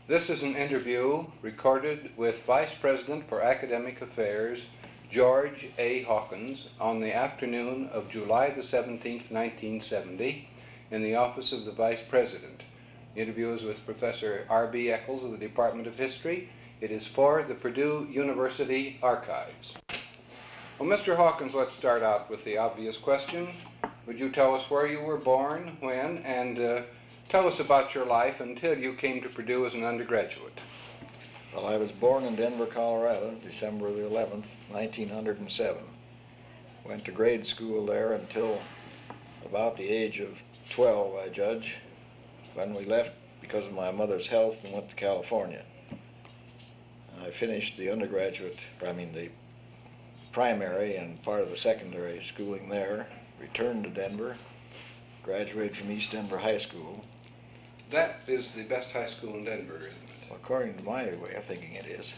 This is an interview recorded with Vice President for Academic Affairs, George A. Hawkins, on the afternoon of July the 17th, 1970, in the office of the Vice President. The interview is with Professor R.B. Eccles of the Department of History. It is for the Purdue University Archives. Well, Mr. Hawkins, let's start out with the obvious question. Would you tell us where you were born, when, and tell us about your life until you came to Purdue as an undergraduate? Well, I was born in Denver, Colorado, December the 11th, 1907. Went to grade school there until about the age of 12, I judge, when we left because of my mother's health and went to California. I finished the the primary and part of the secondary schooling there, returned to Denver, graduated from East Denver High School. That is the best high school in Denver, isn't it? According to my way of thinking, it is.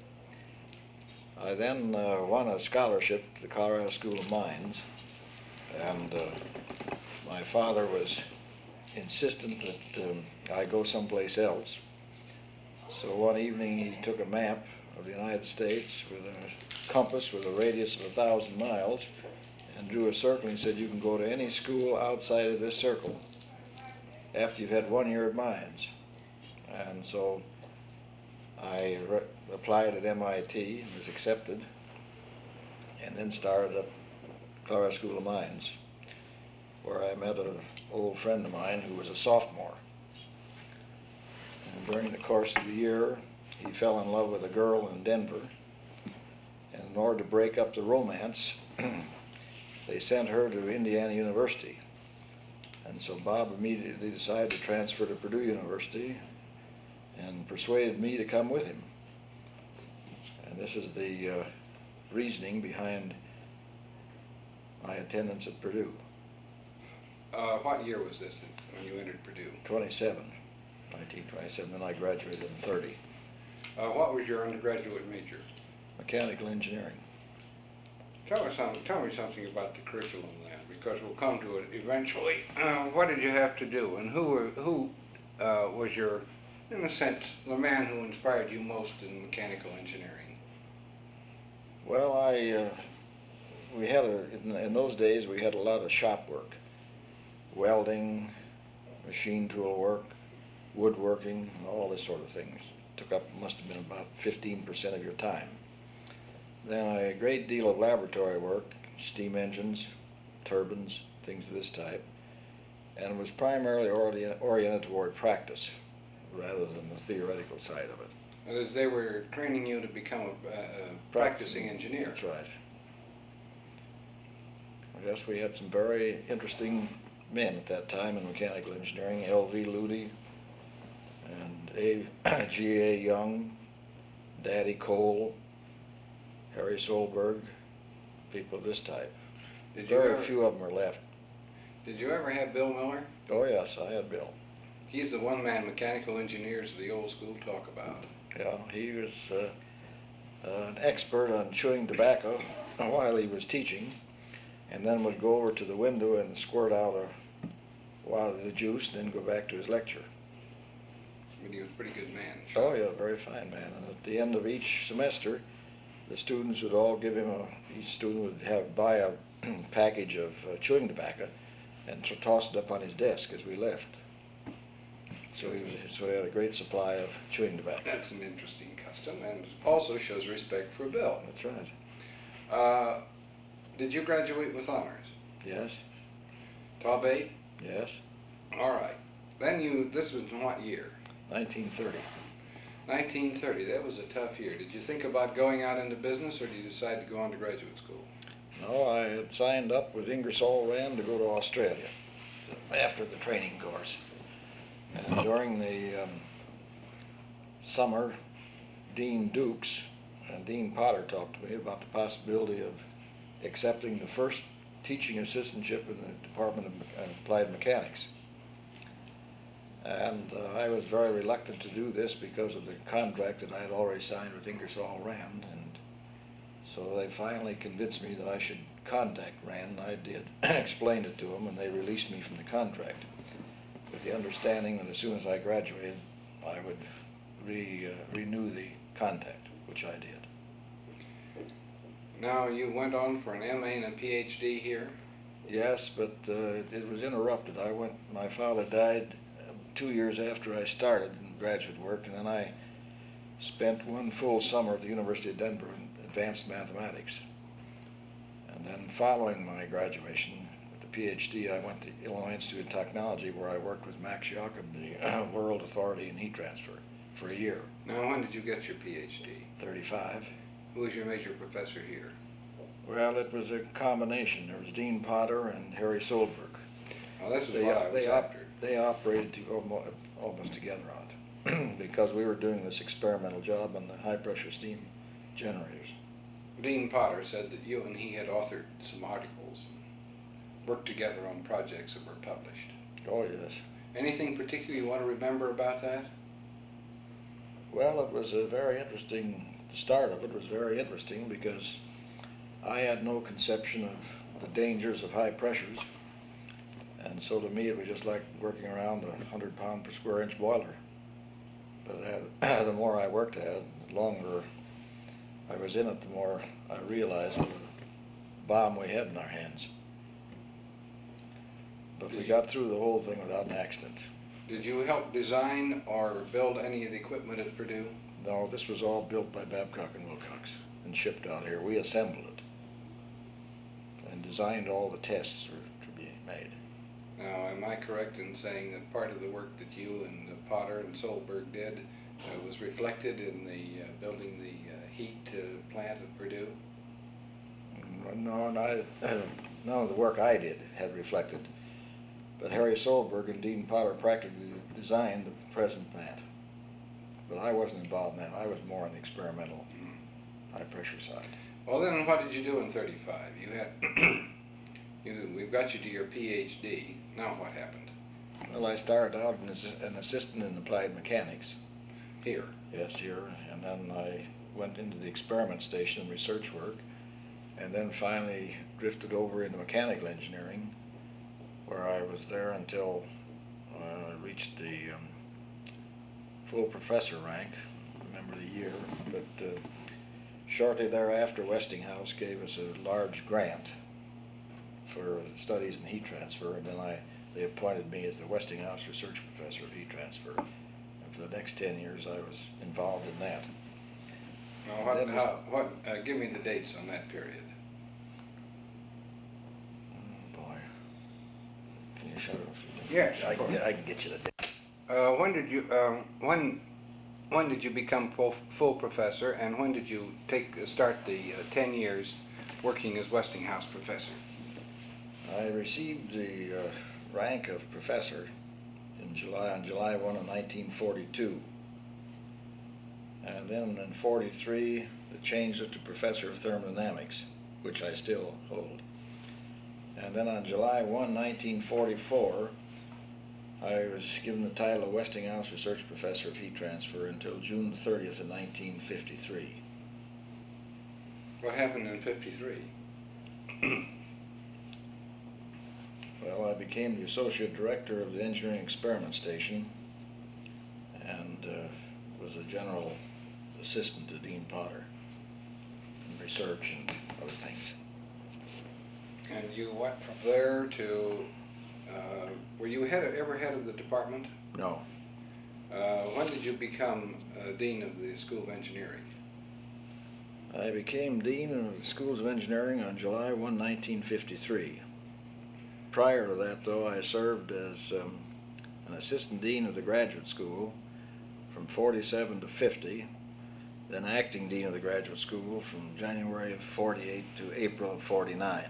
I then won a scholarship to the Colorado School of Mines, and my father was insistent that I go someplace else. So one evening he took a map of the United States with a compass with a radius of 1,000 miles and drew a circle and said, you can go to any school outside of this circle after you've had 1 year at mines. And so I applied at MIT and was accepted, and then started at Colorado School of Mines, where I met an old friend of mine who was a sophomore. And during the course of the year, he fell in love with a girl in Denver, and in order to break up the romance, they sent her to Indiana University. And so Bob immediately decided to transfer to Purdue University and persuaded me to come with him. And this is the reasoning behind my attendance at Purdue. What year was this when you entered Purdue? 1927, and I graduated in 30. What was your undergraduate major? Mechanical engineering. Tell me something about the curriculum then, because we'll come to it eventually. What did you have to do, and who was your, in a sense, the man who inspired you most in mechanical engineering? Well, we had in those days we had a lot of shop work, welding, machine tool work, woodworking, all this sort of things. Must have been about 15% of your time. Then a great deal of laboratory work, steam engines, turbines, things of this type, and it was primarily oriented toward practice rather than the theoretical side of it. That is, they were training you to become a practicing engineer. That's right. I guess we had some very interesting men at that time in mechanical engineering, L.V. Ludy and G.A. Young, Daddy Cole, Harry Solberg, people of this type. Very few of them are left. Did you ever have Bill Miller? Oh yes, I had Bill. He's the one-man mechanical engineers of the old school talk about. Yeah, he was an expert on chewing tobacco while he was teaching, and then would go over to the window and squirt out a lot of the juice and then go back to his lecture. I mean, he was a pretty good man. Oh yeah, very fine man. And at the end of each semester, the students would all give him each student would buy a package of chewing tobacco and toss it up on his desk as we left. So he had a great supply of chewing tobacco. That's an interesting custom, and also shows respect for Bill. That's right. Did you graduate with honors? Yes. Top 8? Yes. All right. Then this was in what year? 1930. 1930, that was a tough year. Did you think about going out into business, or did you decide to go on to graduate school? No, I had signed up with Ingersoll Rand to go to Australia after the training course. And during the summer, Dean Dukes and Dean Potter talked to me about the possibility of accepting the first teaching assistantship in the Department of Applied Mechanics. And I was very reluctant to do this because of the contract that I had already signed with Ingersoll Rand, and so they finally convinced me that I should contact Rand, and I did. Explained it to them, and they released me from the contract with the understanding that as soon as I graduated, I would renew the contact, which I did. Now, you went on for an MA and a PhD here? Yes, but it was interrupted. My father died 2 years after I started in graduate work, and then I spent one full summer at the University of Denver in advanced mathematics. And then following my graduation with the PhD, I went to Illinois Institute of Technology, where I worked with Max Jacob, the world authority in heat transfer, for a year. Now, when did you get your PhD? 35. Who was your major professor here? Well, it was a combination. There was Dean Potter and Harry Solberg. Oh, this is what I was after. They operated almost together on it because we were doing this experimental job on the high-pressure steam generators. Dean Potter said that you and he had authored some articles and worked together on projects that were published. Oh, yes. Anything particular you want to remember about that? Well, it was a very interesting, the start of it was very interesting because I had no conception of the dangers of high pressures. And so to me, it was just like working around a 100-pound per square inch boiler. But the more I worked at it, the longer I was in it, the more I realized what a bomb we had in our hands. But we got through the whole thing without an accident. Did you help design or build any of the equipment at Purdue? No, this was all built by Babcock and Wilcox and shipped out here. We assembled it and designed all the tests to be made. Now, am I correct in saying that part of the work that you and Potter and Solberg did was reflected in the building the heat plant at Purdue? No, none of the work I did had reflected. But Harry Solberg and Dean Potter practically designed the present plant. But I wasn't involved in that. I was more on the experimental high-pressure side. Well, then what did you do in 35? You had, we've got you to your PhD. Now what happened? Well, I started out as an assistant in applied mechanics. Here? Yes, here. And then I went into the experiment station and research work, and then finally drifted over into mechanical engineering, where I was there until I reached the full professor rank. I remember the year, but shortly thereafter, Westinghouse gave us a large grant for studies in heat transfer, and then they appointed me as the Westinghouse Research Professor of Heat Transfer. And for the next 10 years, I was involved in that. Now, give me the dates on that period. Oh, boy. Can you shut it off? Yes, I can get you the date. When did you become full professor, and when did you start the 10 years working as Westinghouse professor? I received the rank of professor on July 1 of 1942. And then in 43, they changed it to professor of thermodynamics, which I still hold. And then on July 1, 1944, I was given the title of Westinghouse Research Professor of Heat Transfer until June 30th of 1953. What happened in 53? Well, I became the associate director of the engineering experiment station and was a general assistant to Dean Potter in research and other things. And you went from there to, were you ever head of the department? No. When did you become dean of the School of Engineering? I became dean of the Schools of Engineering on July 1, 1953. Prior to that, though, I served as an assistant dean of the graduate school from 47 to 50, then acting dean of the graduate school from January of 48 to April of 49.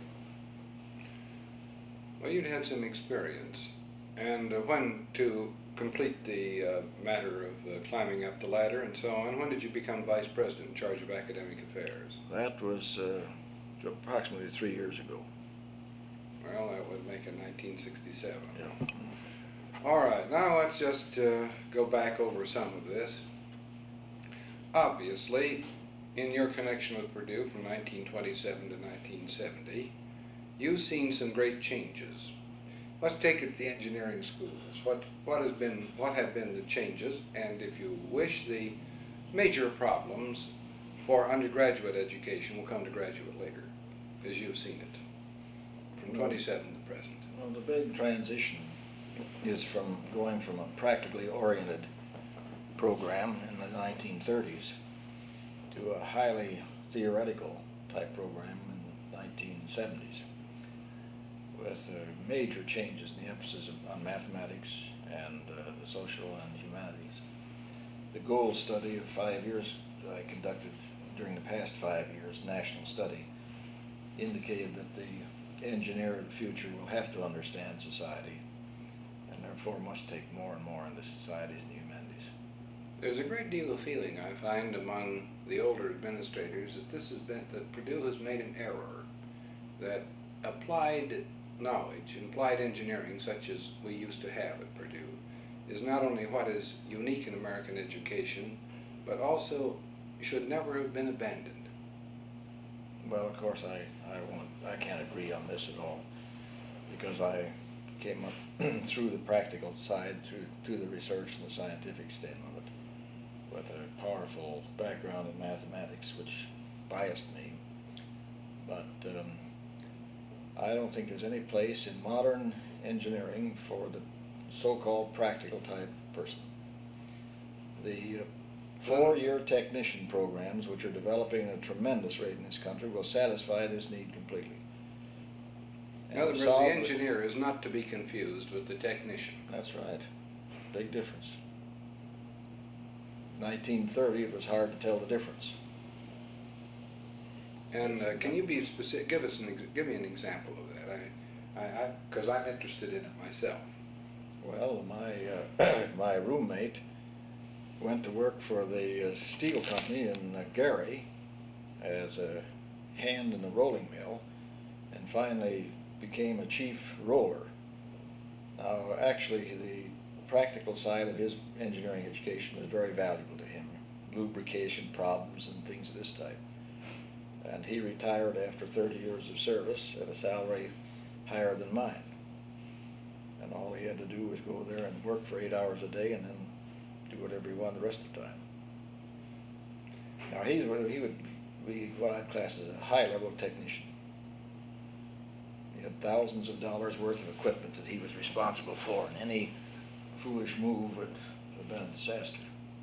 Well, you'd had some experience. And when to complete the matter of climbing up the ladder and so on, when did you become vice president in charge of academic affairs? That was approximately 3 years ago. Well, that would make it 1967. Yeah. All right, now let's just go back over some of this. Obviously, in your connection with Purdue from 1927 to 1970, you've seen some great changes. let's take it to the engineering schools. What have been the changes, and if you wish, the major problems for undergraduate education will come to graduate later, as you've seen it, from 27 to present. Well, the big transition is from going from a practically oriented program in the 1930s to a highly theoretical type program in the 1970s, with major changes in the emphasis on mathematics and the social and humanities. The goal study of 5 years that I conducted during the past 5 years, national study, indicated that the engineer of the future will have to understand society and therefore must take more and more into societies and humanities. There's a great deal of feeling, I find, among the older administrators that Purdue has made an error, that applied knowledge, applied engineering, such as we used to have at Purdue, is not only what is unique in American education, but also should never have been abandoned. Well, of course, I can't agree on this at all, because I came up through the practical side, through the research and the scientific stem of it, with a powerful background in mathematics, which biased me. But I don't think there's any place in modern engineering for the so-called practical type person. The 4-year technician programs, which are developing at a tremendous rate in this country, will satisfy this need completely. In other words, the engineer is not to be confused with the technician. That's right. Big difference. 1930, it was hard to tell the difference. And can you be specific? Give me an example of that. Because I'm interested in it myself. Well, my roommate went to work for the steel company in Gary as a hand in the rolling mill, and finally became a chief roller. Now, actually, the practical side of his engineering education was very valuable to him, lubrication problems and things of this type. And he retired after 30 years of service at a salary higher than mine. And all he had to do was go there and work for 8 hours a day and then do whatever he wanted the rest of the time. Now, he would be what I'd class as a high-level technician. He had thousands of dollars worth of equipment that he was responsible for, and any foolish move would have been a disaster.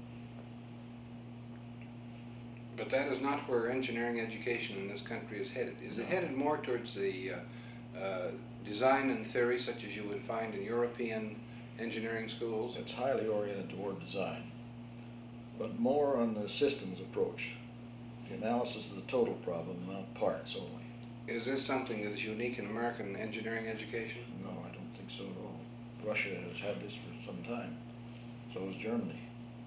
But that is not where engineering education in this country is headed. Is it headed more towards the design and theory, such as you would find in European engineering schools? It's highly oriented toward design, but more on the systems approach, the analysis of the total problem, not parts only. Is this something that is unique in American engineering education? No, I don't think so at all. Russia has had this for some time. So has Germany.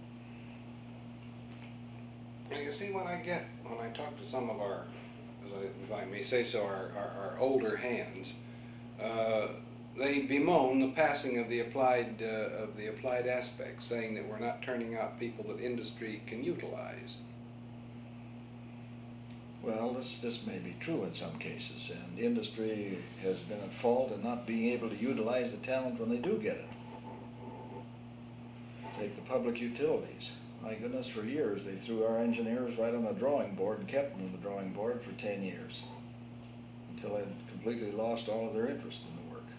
Well, you see what I get when I talk to some of our, if I may say so, our older hands. They bemoan the passing of the applied aspects, saying that we're not turning out people that industry can utilize. Well, this may be true in some cases, and industry has been at fault in not being able to utilize the talent when they do get it. Take the public utilities. My goodness, for years they threw our engineers right on the drawing board and kept them on the drawing board for 10 years, until they completely lost all of their interest in the work.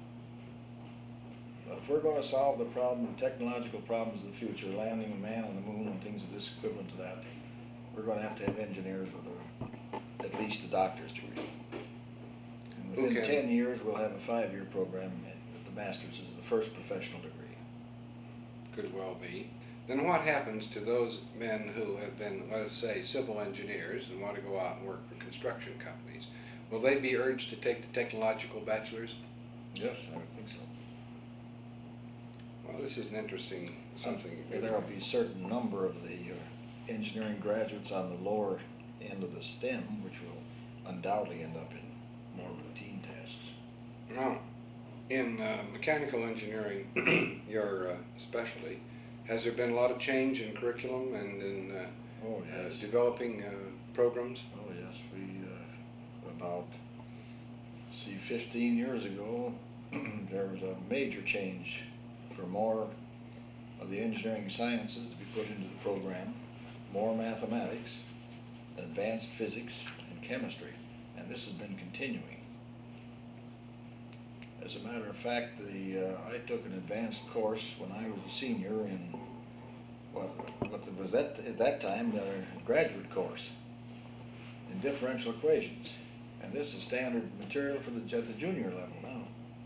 But if we're going to solve the technological problems of the future, landing a man on the moon and things of this equivalent to that, we're going to have engineers with at least a doctor's degree. And within 10 years, we'll have a 5-year program with the master's as the first professional degree. Could well be. Then what happens to those men who have been, let us say, civil engineers and want to go out and work for construction companies? Will they be urged to take the technological bachelor's? Yes, I would think so. Well, this is an interesting something. There will be a certain number of the engineering graduates on the lower end of the STEM, which will undoubtedly end up in more routine tasks. Now, in mechanical engineering, your specialty, has there been a lot of change in curriculum and in developing programs? Oh, yes. We, 15 years ago, there was a major change for more of the engineering sciences to be put into the program, more mathematics, advanced physics, and chemistry, and this has been continuing. As a matter of fact, I took an advanced course when I was a senior in what was at that time a graduate course in differential equations, and this is standard material for at the junior level now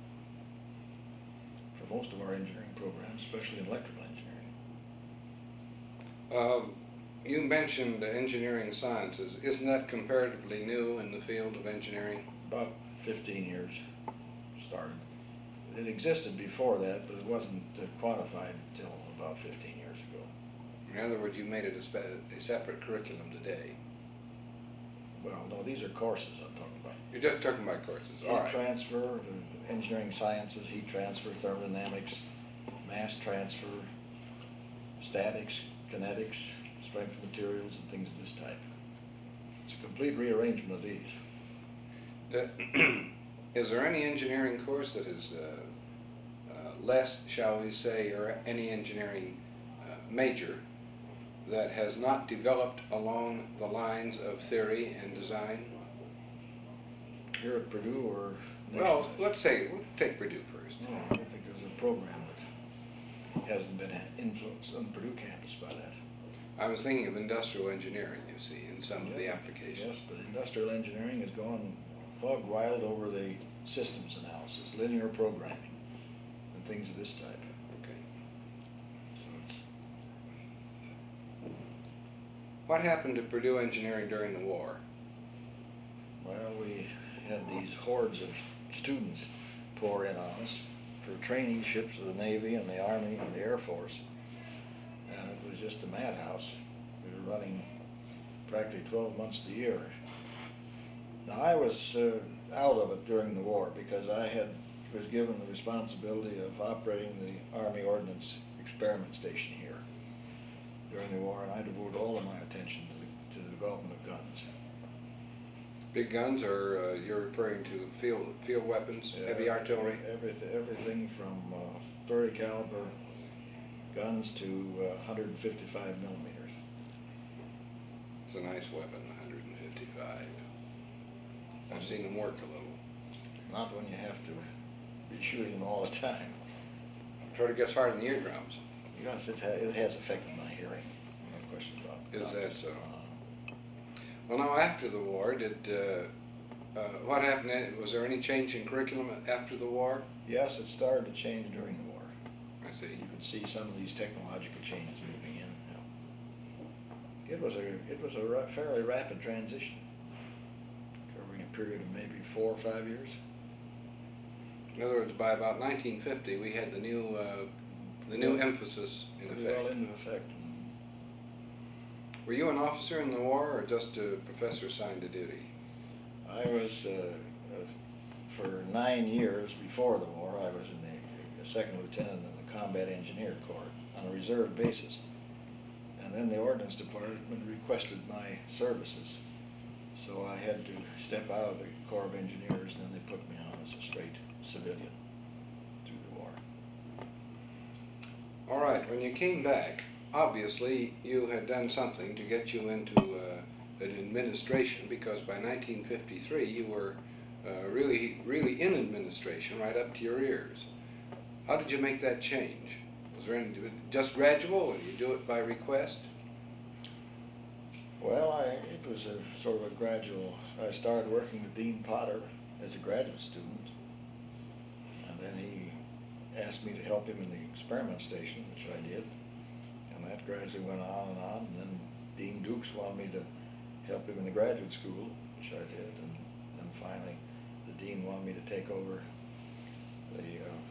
for most of our engineering programs, especially in electrical engineering. You mentioned engineering sciences. Isn't that comparatively new in the field of engineering? About 15 years started. It existed before that, but it wasn't quantified until about 15 years ago. In other words, you made it a separate curriculum today. Well, no, these are courses I'm talking about. You're just talking about courses. All right. Heat transfer, the engineering sciences, heat transfer, thermodynamics, mass transfer, statics, kinetics, strength of materials, and things of this type. It's a complete rearrangement of these. Is there any engineering course that is less, shall we say, or any engineering major that has not developed along the lines of theory and design? Here at Purdue or Well, we'll take Purdue first. No, I don't think there's a program that hasn't been influenced on Purdue campus by that. I was thinking of industrial engineering, you see, in some of the applications. Yes, but industrial engineering has gone hog wild over the systems analysis, linear programming, and things of this type. Okay. So What happened to Purdue engineering during the war? well, we had these hordes of students pour in on us for traineeships of the Navy and the Army and the Air Force. And it was just a madhouse. We were running practically 12 months of the year. Now, I was out of it during the war because I was given the responsibility of operating the Army Ordnance Experiment Station here during the war, and I devoted all of my attention to the development of guns. Big guns, or you're referring to field weapons, heavy artillery? Everything from 30 caliber guns to 155 millimeters. It's a nice weapon, 155. I've seen them work a little. Not when you have to be shooting them all the time. Sort of gets hard in the eardrums. Yes, it has affected my hearing. No question about it. Is that so? Well, now after the war, what happened? Was there any change in curriculum after the war? Yes, it started to change during the war. I see. You could see some of these technological changes moving in. Yeah. It was a fairly rapid transition, covering a period of maybe 4 or 5 years. In other words, by about 1950, we had the new emphasis in effect. Well into effect. Were you an officer in the war, or just a professor assigned to duty? I was, for 9 years before the war, I was in the second lieutenant in the Combat Engineer Corps on a reserve basis. And then the Ordnance Department requested my services. So I had to step out of the Corps of Engineers, and then they put me on as a straight civilian through the war. All right, when you came back, obviously you had done something to get you into an administration, because by 1953 you were really in administration right up to your ears. How did you make that change? Was there any, just gradual, and you do it by request? Well, it was a sort of a gradual. I started working with Dean Potter as a graduate student, and then he asked me to help him in the experiment station, which I did, and that gradually went on, and then Dean Dukes wanted me to help him in the graduate school, which I did, and then finally the dean wanted me to take over the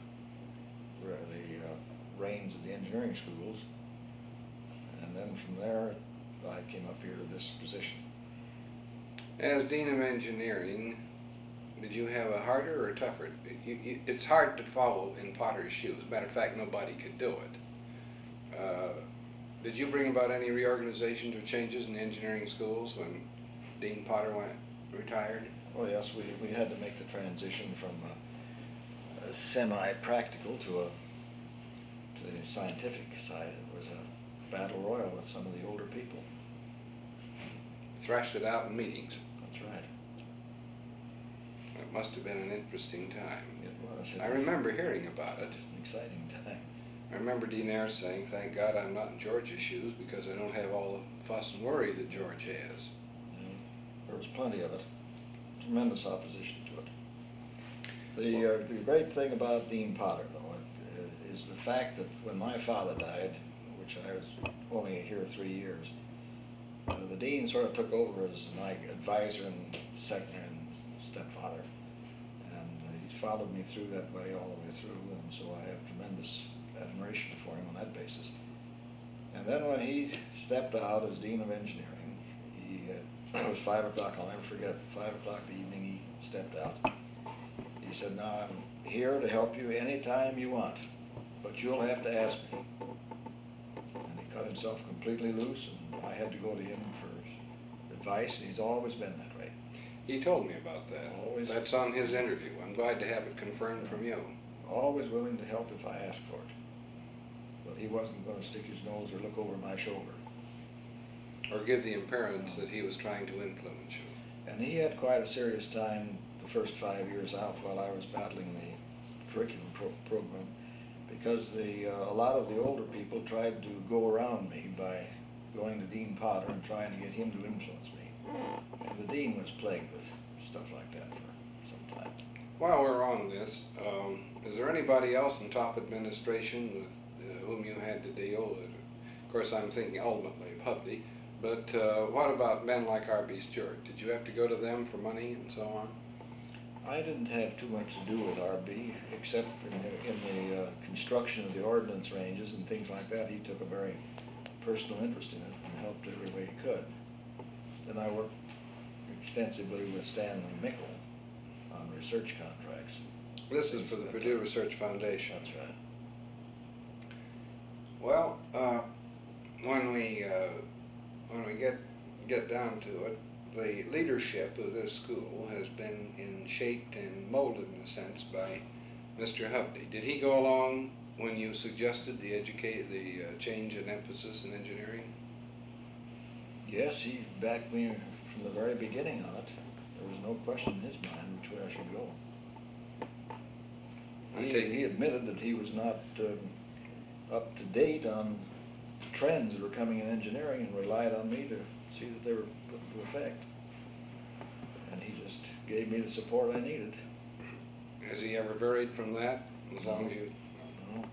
reins of the engineering schools, and then from there I came up here to this position. As Dean of Engineering, did you have a harder or tougher? It's hard to follow in Potter's shoes. Matter of fact, nobody could do it. Did you bring about any reorganizations or changes in the engineering schools when Dean Potter retired? Oh yes, we had to make the transition from semi-practical to the scientific side. It was a battle royal with some of the older people. Thrashed it out in meetings. That's right. It must have been an interesting time. It was. I remember hearing about it. It was an exciting time. I remember Dean Eyre saying, "Thank God I'm not in George's shoes because I don't have all the fuss and worry that George has." There was plenty of it. Tremendous opposition to it. The great thing about Dean Potter, though, is the fact that when my father died, which I was only here 3 years, the dean sort of took over as my advisor and secretary and stepfather, and he followed me through that way all the way through, and so I have tremendous admiration for him on that basis. And then when he stepped out as dean of engineering, it was 5 o'clock, I'll never forget, 5 o'clock the evening he stepped out. He said, "Now I'm here to help you anytime you want, but you'll have to ask me." And he cut himself completely loose, and I had to go to him for advice, and he's always been that way. He told me about that. Always. That's on his interview. I'm glad to have it confirmed from you. Always willing to help if I asked for it. But he wasn't going to stick his nose or look over my shoulder. Or give the appearance that he was trying to influence you. And he had quite a serious time the first 5 years out while I was battling the curriculum program, because a lot of the older people tried to go around me by going to Dean Potter and trying to get him to influence me. And the dean was plagued with stuff like that for some time. While we're on this, is there anybody else in top administration with whom you had to deal with? Of course, I'm thinking ultimately of Hovde, but what about men like R.B. Stewart? Did you have to go to them for money and so on? I didn't have too much to do with R.B., except in the construction of the ordnance ranges and things like that. He took a very personal interest in it and helped every way he could. Then I worked extensively with Stanley Mickle on research contracts. This is for the Purdue Research Foundation. That's right. Well, when we get down to it, the leadership of this school has been shaped and molded in a sense by Mr. Hovde. Did he go along when you suggested the change in emphasis in engineering? Yes, he backed me from the very beginning on it. There was no question in his mind which way I should go. He admitted that he was not up to date on trends that were coming in engineering and relied on me to see that they were put into effect. And he just gave me the support I needed. Has he ever varied from that, as long as you... No.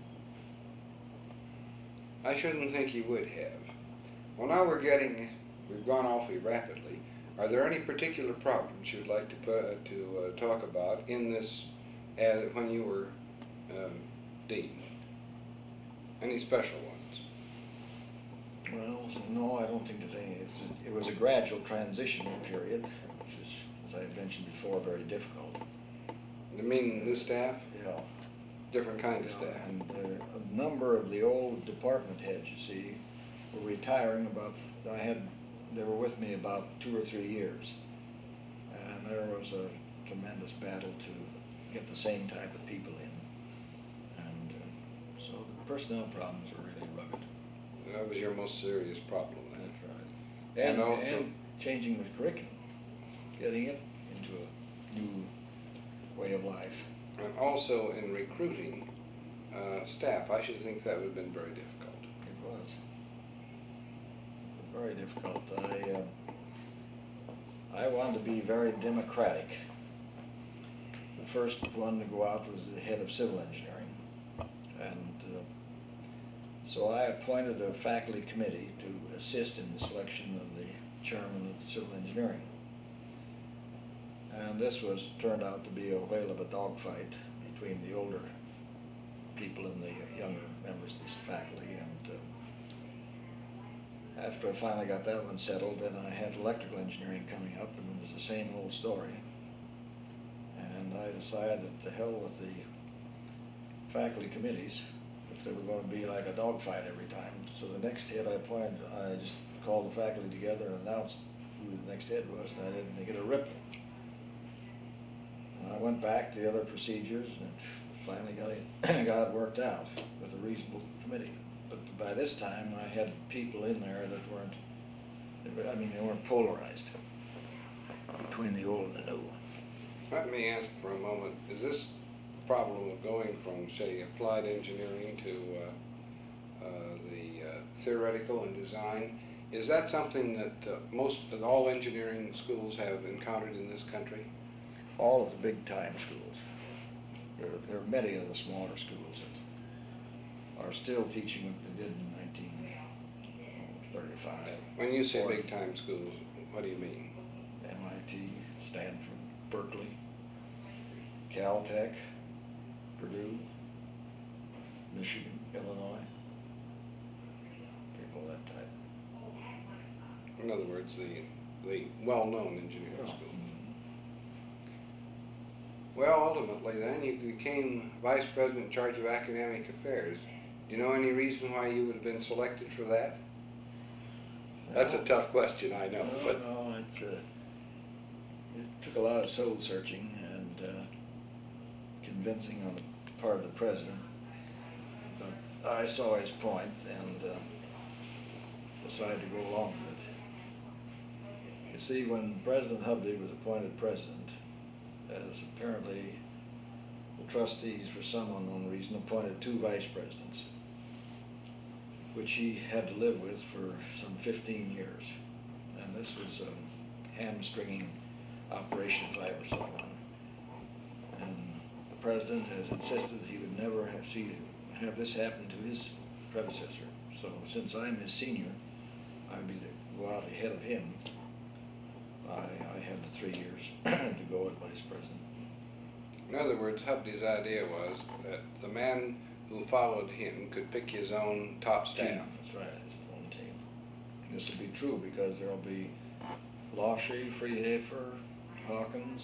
I shouldn't think he would have. Well, now we've gone awfully rapidly. Are there any particular problems you'd like to talk about in this, when you were dean? Any special ones? Well, no, I don't think there's any. It was a gradual transitional period, which is, as I mentioned before, very difficult. You mean new staff? Yeah. Different kind of staff? And a number of the old department heads, you see, were retiring they were with me about 2 or 3 years. And there was a tremendous battle to get the same type of people in. And so the personnel problems were really rugged. That was your most serious problem then. That's right. And And changing the curriculum, getting it into a new way of life. And also in recruiting staff, I should think that would have been very difficult. It was. Very difficult. I wanted to be very democratic. The first one to go out was the head of civil engineering. And so I appointed a faculty committee to assist in the selection of the chairman of civil engineering. And this turned out to be a whale of a dogfight between the older people and the younger members of this faculty. And after I finally got that one settled, then I had electrical engineering coming up, and it was the same old story. And I decided that the hell with the faculty committees, if they were going to be like a dogfight every time. So the next head I appointed, I just called the faculty together and announced who the next head was, and I didn't get a ripple. And I went back to the other procedures and finally got it worked out with a reasonable committee. But by this time, I had people in there that they weren't polarized between the old and the new. Let me ask for a moment, is this problem of going from, say, applied engineering to the theoretical and design, is that something that all engineering schools have encountered in this country? All of the big-time schools. There are many of the smaller schools that are still teaching what they did in 1935. When you say big-time schools, what do you mean? MIT, Stanford, Berkeley, Caltech, Purdue, Michigan, Illinois, people of that type. In other words, the well-known engineering schools. Well, ultimately then, you became vice president in charge of academic affairs. Do you know any reason why you would have been selected for that? That's a tough question, I know. No, it took a lot of soul searching and convincing on the part of the president. But I saw his point and decided to go along with it. You see, when President Hovde was appointed president, as apparently the trustees, for some unknown reason, appointed 2 vice presidents, which he had to live with for some 15 years. And this was a hamstringing operation, if I ever saw one. And the president has insisted he would never have this happen to his predecessor. So since I'm his senior, I'd be to go out ahead of him. I had the 3 years to go as vice president. In other words, Hovde's idea was that the man who followed him could pick his own top staff. That's right, his own team. This will be true because there will be Lawshe, Freehafer, Hawkins,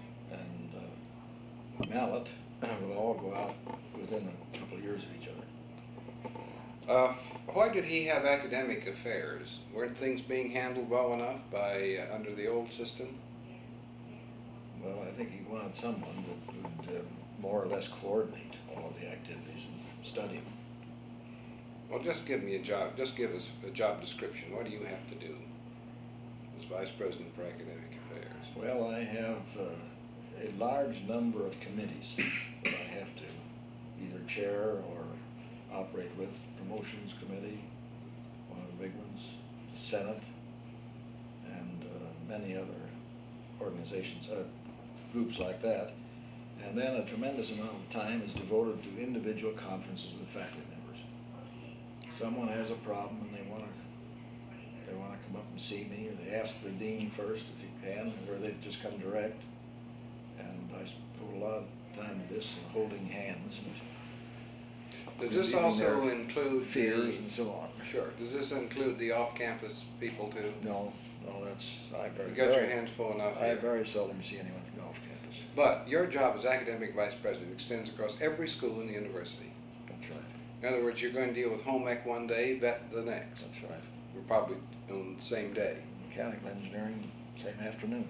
and Mallett will all go out within a couple of years of each other. Why did he have academic affairs? Weren't things being handled well enough under the old system? Well, I think he wanted someone that would more or less coordinate all of the activities and study them. Well, just give me a job. Just give us a job description. What do you have to do as vice president for academic affairs? Well, I have a large number of committees that I have to either chair or operate with. Promotions committee, one of the big ones, the Senate, and many other organizations, groups like that. And then a tremendous amount of time is devoted to individual conferences with faculty members. Someone has a problem and they want to come up and see me, or they ask the dean first if he can, or they just come direct. And I devote a lot of time to this and holding hands. Does this also include fears and so on? Sure. Does this include the off-campus people too? No, You got your hands full enough here. I very seldom see anyone from off campus. But your job as academic vice president extends across every school in the university. That's right. In other words, you're going to deal with home ec one day, vet the next. That's right. We're probably on the same day. Mechanical engineering, same afternoon.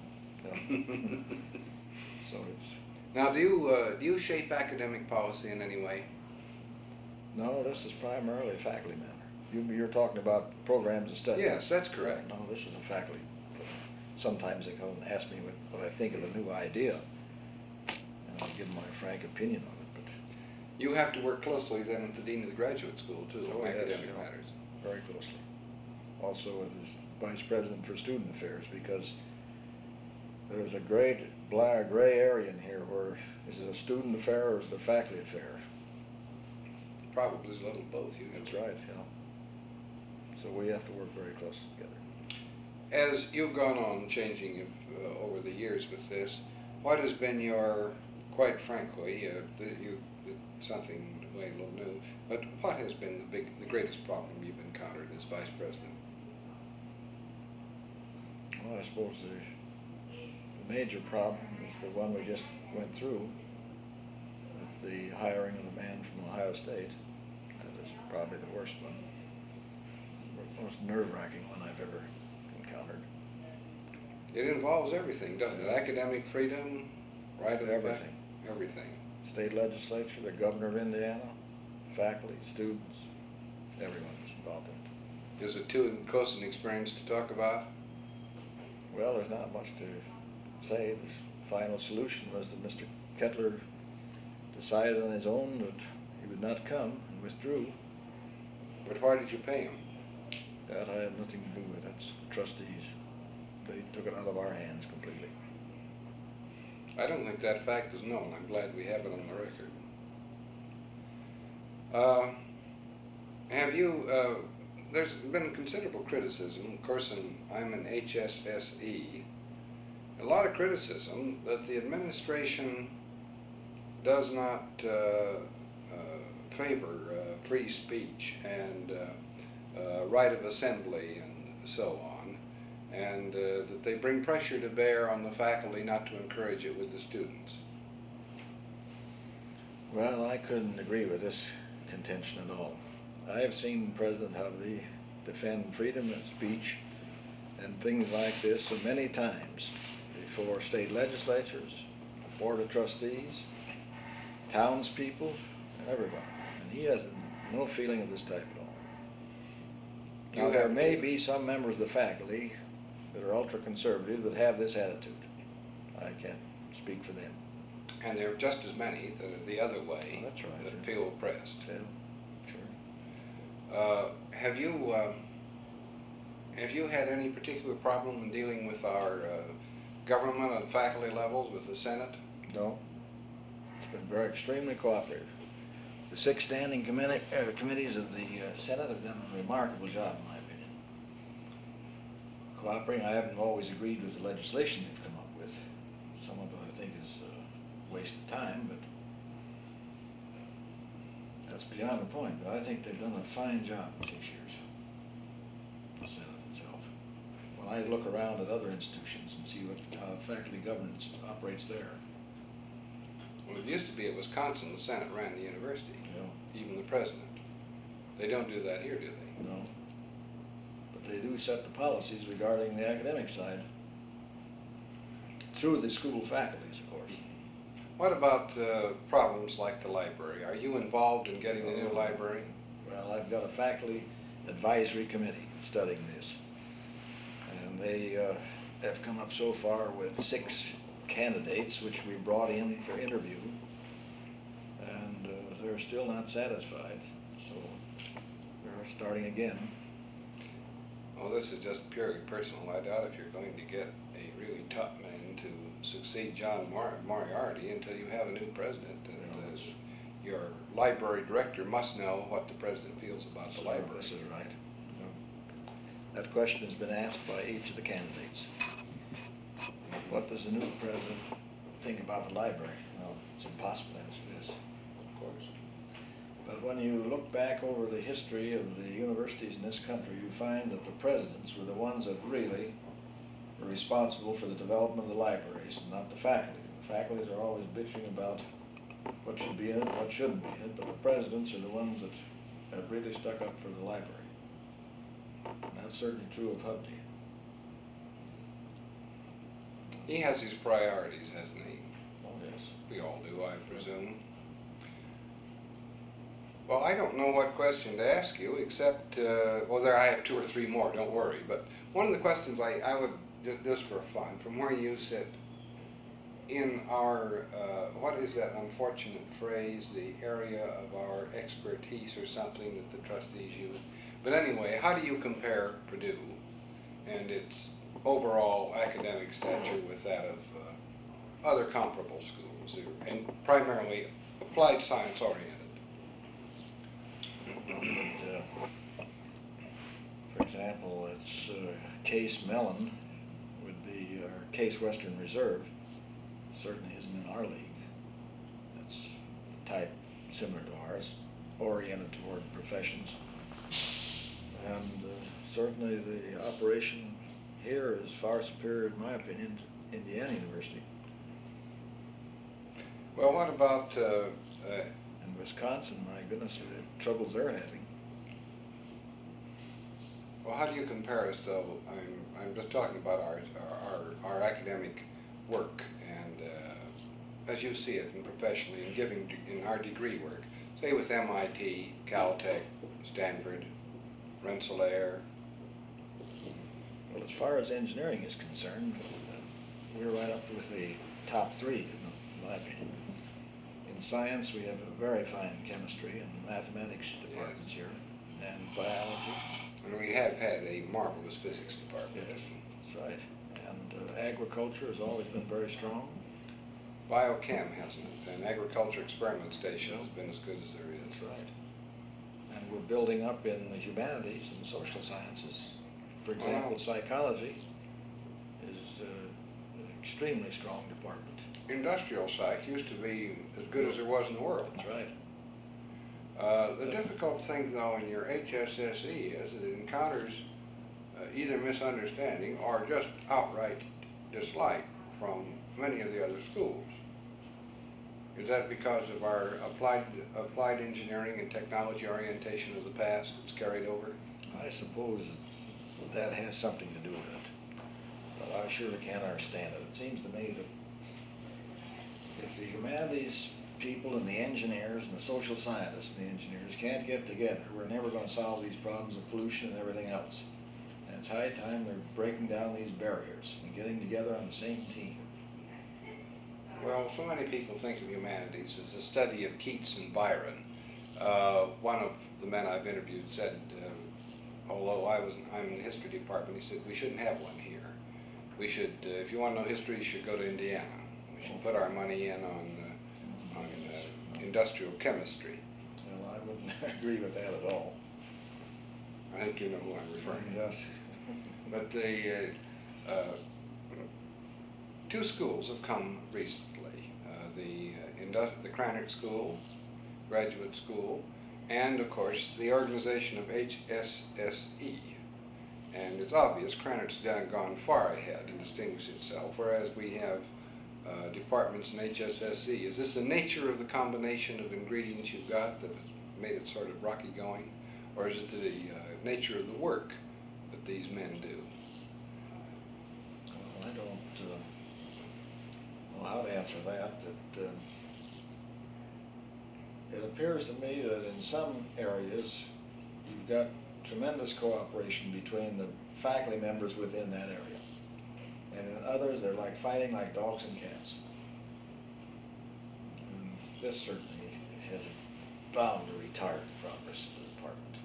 So it's. Now, do you shape academic policy in any way? No, this is primarily a faculty matter. You're talking about programs of study. Yes, that's correct. No, this is a faculty. Sometimes they come and ask me what I think of a new idea, and I'll give them my frank opinion on it. But you have to work closely then with the dean of the graduate school too, on academic matters. Very closely. Also with his vice president for student affairs, because there's a great gray area in here where is it a student affair or is it a faculty affair? Probably is a little both. That's right, yeah. So we have to work very close together. As you've gone on changing over the years with this, what has been your, quite frankly, something a little new, but what has been the greatest problem you've encountered as vice president? Well, I suppose the major problem is the one we just went through with the hiring of the man from Ohio State. That is probably the worst one, most nerve-wracking one I've ever encountered. It involves everything, doesn't it? Academic freedom, right? Everything. Everything. state legislature, the governor of Indiana, faculty, students, everyone's involved in it. Is it too close an experience to talk about? Well, there's not much to say. The final solution was that Mr. Kettler decided on his own that he would not come and withdrew. But why did you pay him? That I had nothing to do with. That's the trustees. They took it out of our hands completely. I don't think that fact is known. I'm glad we have it on the record. There's been considerable criticism, of course, I'm an HSSE, a lot of criticism that the administration does not favor free speech and right of assembly and so on, and that they bring pressure to bear on the faculty not to encourage it with the students. Well, I couldn't agree with this contention at all. I have seen President Hovde defend freedom of speech and things like this so many times before state legislatures, board of trustees, townspeople, and everyone. And he has no feeling of this type at all. Now, there may be some members of the faculty that are ultra-conservative that have this attitude. I can't speak for them. And there are just as many that are the other way, That's right, that sure. feel oppressed. Yeah, sure. Have you had any particular problem in dealing with our government on faculty levels, with the Senate? No. It's been very extremely cooperative. The 6 standing committees of the Senate have done a remarkable job, in my opinion. Cooperating. I haven't always agreed with the legislation they've come up with. Some of it I think is a waste of time, but that's beyond the point. But I think they've done a fine job in 6 years. The Senate itself. When I look around at other institutions and see how faculty governance operates there, Well, it used to be at Wisconsin, the Senate ran the university, yeah, even the president. They don't do that here, do they? no. But they do set the policies regarding the academic side through the school faculties, of course. What about problems like the library? Are you involved in getting the new library? Well, I've got a faculty advisory committee studying this. And they have come up so far with 6 candidates, which we brought in for interview. And they're still not satisfied. So they're starting again. Well, this is just purely personal. I doubt if you're going to get a really top man to succeed John Moriarty until you have a new president. And your library director must know what the president feels about the library. This is right. That question has been asked by each of the candidates. What does the new president think about the library? Well, it's impossible to answer this, of course. But when you look back over the history of the universities in this country, you find that the presidents were the ones that really were responsible for the development of the libraries, and not the faculty. The faculties are always bitching about what should be in it, what shouldn't be in it, but the presidents are the ones that have really stuck up for the library. And that's certainly true of Hovde. He has his priorities, hasn't he? Oh, yes. We all do, I presume. Well, I don't know what question to ask you, except, I have 2 or 3 more, don't worry. But one of the questions I would, just for fun, from where you sit, in our, what is that unfortunate phrase, the area of our expertise or something that the trustees use. But anyway, how do you compare Purdue and its overall academic stature with that of other comparable schools, and primarily applied science oriented? For example, it's Case Mellon with the Case Western Reserve certainly isn't in our league. That's a type similar to ours, oriented toward professions. And certainly the operation here is far superior, in my opinion, to Indiana University. Well, what about in Wisconsin? My goodness, the troubles they're having. Well, how do you compare us, though? I'm just talking about our academic work and as you see it, and professionally, in giving in our degree work, say with MIT, Caltech, Stanford, Rensselaer? Well, as far as engineering is concerned, we're right up with the top three, in my opinion. In science, we have a very fine chemistry and mathematics departments here, and biology. And we have had a marvelous physics department. Yes, that's right. And agriculture has always been very strong. Biochem, hasn't it? And agriculture experiment station has been as good as there is. That's right. And we're building up in the humanities and social sciences. For example, psychology is an extremely strong department. Industrial psych used to be as good as there was in the world. That's right. The difficult thing, though, in your HSSE is that it encounters either misunderstanding or just outright dislike from many of the other schools. Is that because of our applied engineering and technology orientation of the past that's carried over? I suppose that has something to do with it, but I surely can't understand it. It seems to me that if the humanities people and the engineers and the social scientists and the engineers can't get together, we're never going to solve these problems of pollution and everything else. And it's high time they're breaking down these barriers and getting together on the same team. Well, so many people think of humanities as a study of Keats and Byron. One of the men I've interviewed said, although I'm in the history department, he said, we shouldn't have one here. We should, if you want to know history, you should go to Indiana. We should put our money in on industrial chemistry. Well, I wouldn't agree with that at all. I think you know who I'm referring to. Yes. But the two schools have come recently. The Krannert School, graduate school, and of course the organization of HSSE. And it's obvious Krannert's gone far ahead and distinguished itself, whereas we have departments in HSSE. Is this the nature of the combination of ingredients you've got that has made it sort of rocky going? Or is it the nature of the work that these men do? Well, I don't know how to answer that. It appears to me that in some areas you've got tremendous cooperation between the faculty members within that area. And in others, they're like fighting like dogs and cats. And this certainly has bound to retard the progress of the department.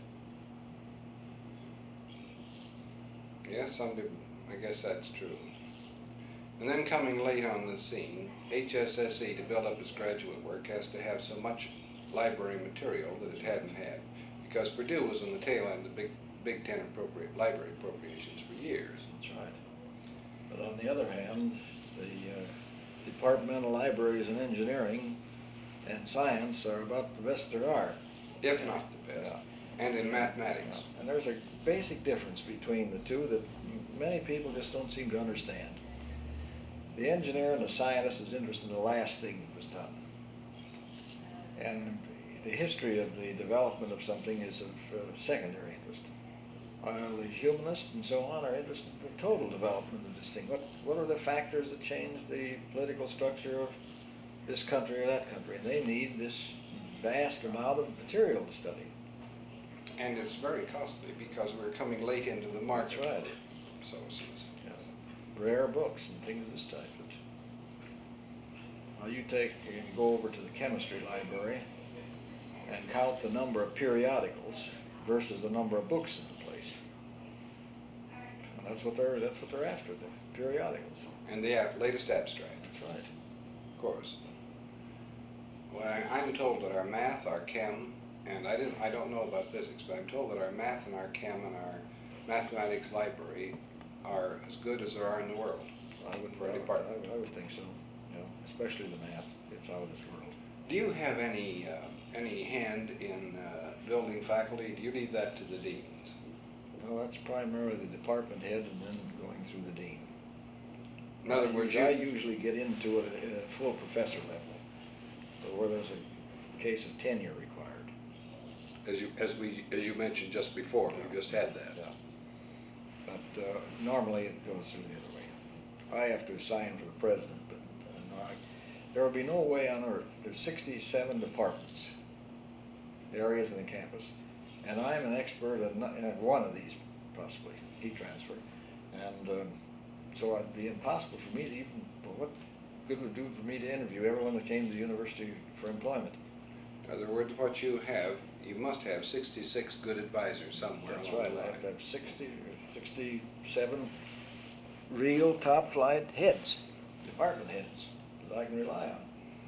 Yes, I guess that's true. And then coming late on the scene, HSSE, to build up its graduate work, has to have so much library material that it hadn't had, because Purdue was on the tail end of Big Ten library appropriations for years. That's right. But on the other hand, the departmental libraries in engineering and science are about the best there are. If not the best. Yeah. And in mathematics. Yeah. And there's a basic difference between the two that many people just don't seem to understand. The engineer and the scientist is interested in the last thing that was done. And the history of the development of something is of secondary interest. While the humanists and so on are interested in the total development of this thing. What are the factors that change the political structure of this country or that country? And they need this vast amount of material to study. And it's very costly because we're coming late into the market. That's right. Sources. Yeah. Rare books and things of this type. Now you go over to the chemistry library and count the number of periodicals versus the number of books in the place. And that's what they're after, the periodicals. And the latest abstract. That's right. Of course. Well, I'm told that our math, our chem, and I don't know about physics, but I'm told that our math and our chem and our mathematics library are as good as there are in the world. I would think so. Especially the math. It's out of this world. Do you have any hand in building faculty? Do you leave that to the deans? Well, that's primarily the department head and then going through the dean. In other words, I usually get into it at a full professor level, but where there's a case of tenure required. As you mentioned just before, we just had that. Yeah. But normally it goes through the other way. I have to assign for the president, but there would be no way on earth. There's 67 departments, areas in the campus, and I'm an expert in one of these, possibly, heat transfer. And so it'd be impossible for me to even, what good would it do for me to interview everyone that came to the university for employment? In other words, what you have, you must have 66 good advisors somewhere. That's along right. the I line. have to have 60 or 67 real top flight heads, department heads, that I can rely on.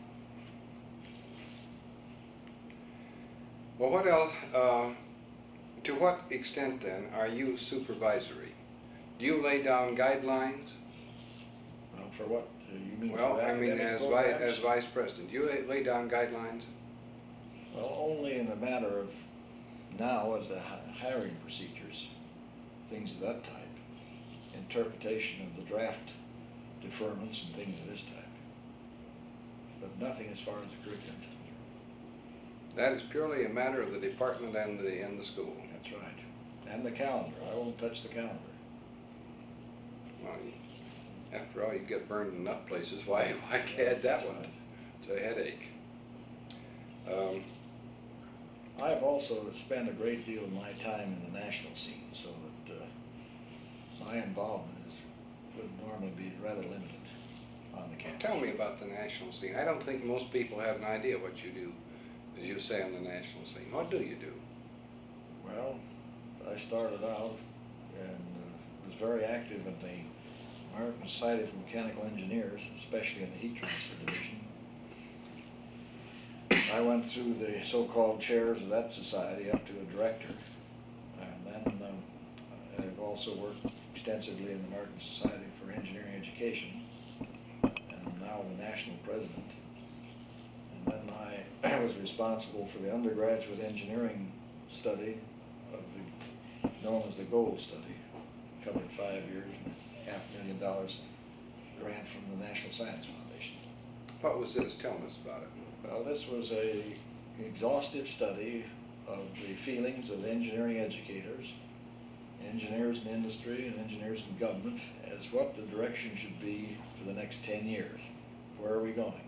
Well, what else, to what extent then are you supervisory? Do you lay down guidelines? Well, for what? You mean Well, for I mean, academic as programs? vice president, do you lay down guidelines? Well, only in a matter of now as the hiring procedures, things of that type, interpretation of the draft deferments and things of this type, but nothing as far as the curriculum. That is purely a matter of the department and the school. That's right. And the calendar. I won't touch the calendar. Well, after all, you get burned in enough places. Why add that one? It's a headache. I've also spent a great deal of my time in the national scene, so that my involvement would normally be rather limited on the campus. Tell me about the national scene. I don't think most people have an idea what you do, as you say, on the national scene. What do you do? Well, I started out and was very active in the American Society for Mechanical Engineers, especially in the heat transfer division. I went through the so-called chairs of that society up to a director. And then I've also worked extensively in the American Society for Engineering Education, and I'm now the national president. And then I was responsible for the undergraduate engineering study of known as the Gold Study. Covered 5 years and $500,000 grant from the National Science Foundation. What was this? Tell us about it. Well, this was an exhaustive study of the feelings of engineering educators, engineers in industry, and engineers in government as what the direction should be for the next 10 years. Where are we going?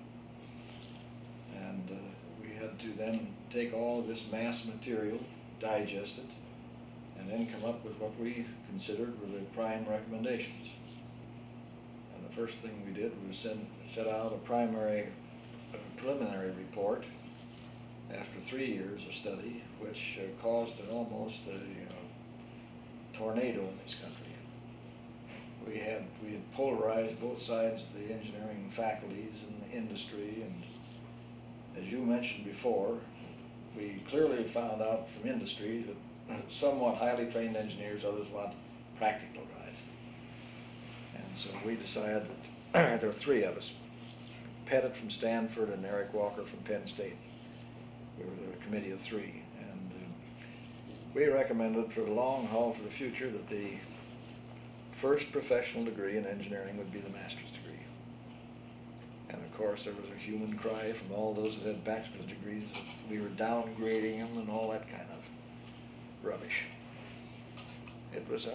And we had to then take all of this mass material, digest it, and then come up with what we considered were the prime recommendations. And the first thing we did was set out a preliminary report after 3 years of study, which caused almost a tornado in this country. We had polarized both sides of the engineering faculties and the industry, and as you mentioned before, we clearly found out from industry that somewhat highly trained engineers, others want practical guys. And so we decided that there were 3 of us, Pettit from Stanford and Eric Walker from Penn State. We were the committee of 3, and we recommended for the long haul for the future that the first professional degree in engineering would be the master's degree. And of course there was a hue and cry from all those that had bachelor's degrees that we were downgrading them and all that kind of rubbish. It was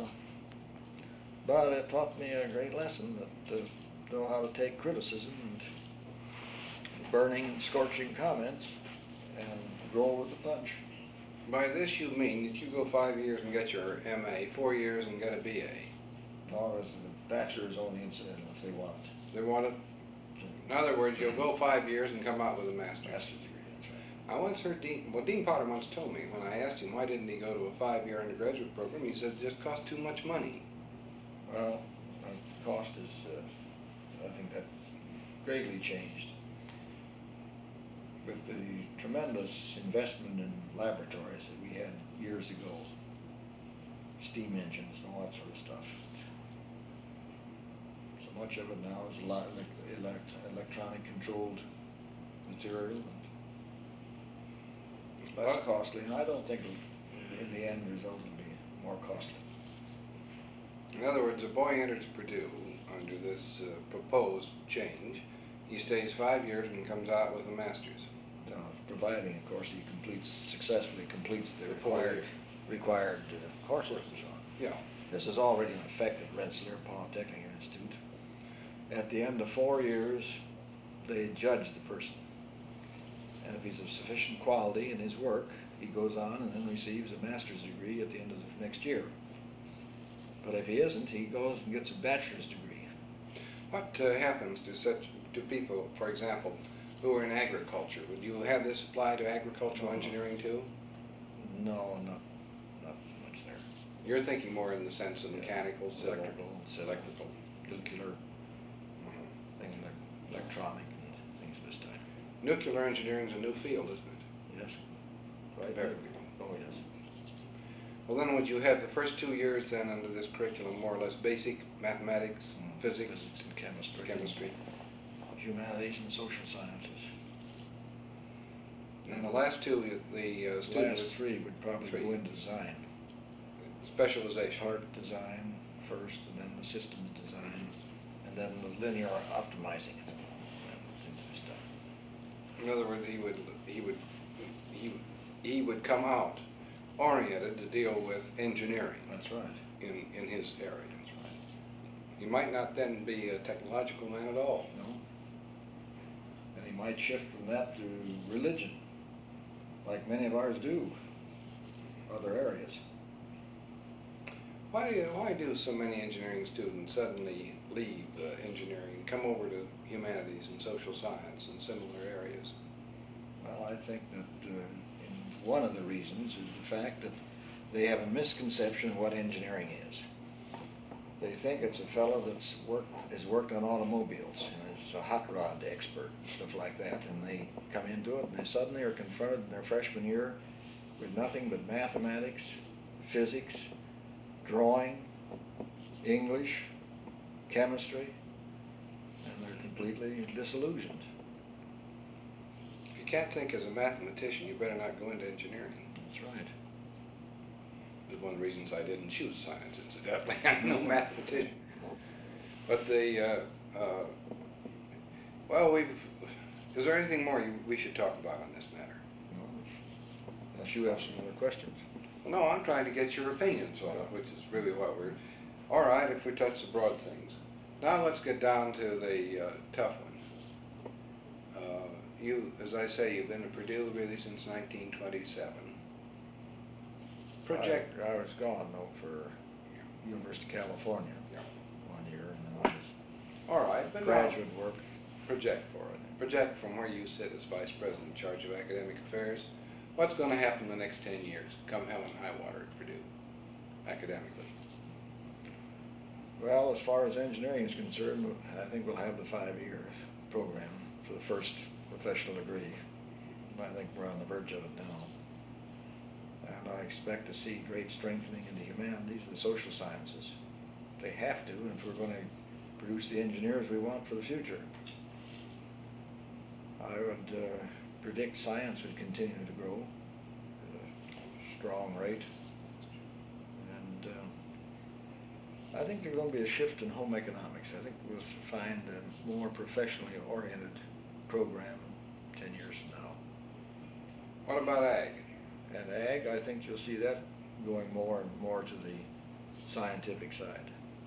but it taught me a great lesson that know how to take criticism and burning and scorching comments and roll with the punch. By this you mean that you go 5 years and get your MA, 4 years and get a BA. No, it was the bachelor's only incidental if they want it. They want it. In other words, you'll go 5 years and come out with a master's. Master's degree, that's right. I once heard Dean Potter once told me, when I asked him why didn't he go to a 5-year undergraduate program, he said it just cost too much money. Well, cost is, I think that's greatly changed. With the tremendous investment in laboratories that we had years ago, steam engines and all that sort of stuff. So much of it now is a lot of electronic controlled material. It's less costly, and I don't think in the end result will be more costly. In other words, a boy enters Purdue under this proposed change. He stays 5 years and comes out with a master's. Providing, of course, he successfully completes the required coursework and so on. Yeah. This is already in effect at Rensselaer Polytechnic Institute. At the end of 4 years, they judge the person. And if he's of sufficient quality in his work, he goes on and then receives a master's degree at the end of the next year. But if he isn't, he goes and gets a bachelor's degree. What happens to people, for example, who are in agriculture? Would you have this apply to agricultural engineering too? No, not so much there. You're thinking more in the sense of mechanical, civil, electrical, nuclear, things like electronic and things of this type. Nuclear engineering is a new field, isn't it? Yes. Right. Very. Oh, yes. Well, then would you have the first 2 years then under this curriculum more or less basic mathematics, physics and chemistry, humanities and social sciences. And the last two, the students... last three would probably go into design. Specialization. Part design first, and then the systems design, and then the linear optimizing it. In other words, he would come out oriented to deal with engineering. That's right. In his area. That's right. He might not then be a technological man at all. No. And he might shift from that to religion, like many of ours do, other areas. Why do so many engineering students suddenly leave engineering and come over to humanities and social science and similar areas? Well, I think that one of the reasons is the fact that they have a misconception of what engineering is. They think it's a fellow has worked on automobiles and is a hot rod expert, stuff like that, and they come into it and they suddenly are confronted in their freshman year with nothing but mathematics, physics, drawing, English, chemistry, and they're completely disillusioned. If you can't think as a mathematician, you better not go into engineering. That's right. That's one of the reasons I didn't choose science, incidentally. I'm no mathematician. But well, is there anything more we should talk about on this matter? No, unless you have some other questions. Well, no, I'm trying to get your opinion, sort of, which is really what we're... All right, if we touch the broad things. Now let's get down to the tough one. You, as I say, you've been at Purdue really since 1927. I was gone, though, for University of California 1 year, and then I was all right, but graduate work. Project for it. Project from where you sit as vice president in charge of academic affairs. What's going to happen in the next 10 years, come hell and high water at Purdue, academically? Well, as far as engineering is concerned, I think we'll have the 5-year program for the first professional degree. I think we're on the verge of it now. And I expect to see great strengthening in the humanities and the social sciences. They have to, if we're going to produce the engineers we want for the future. I would predict science would continue to grow at a strong rate. And I think there's going to be a shift in home economics. I think we'll find a more professionally oriented program 10 years from now. What about ag? And ag, I think you'll see that going more and more to the scientific side.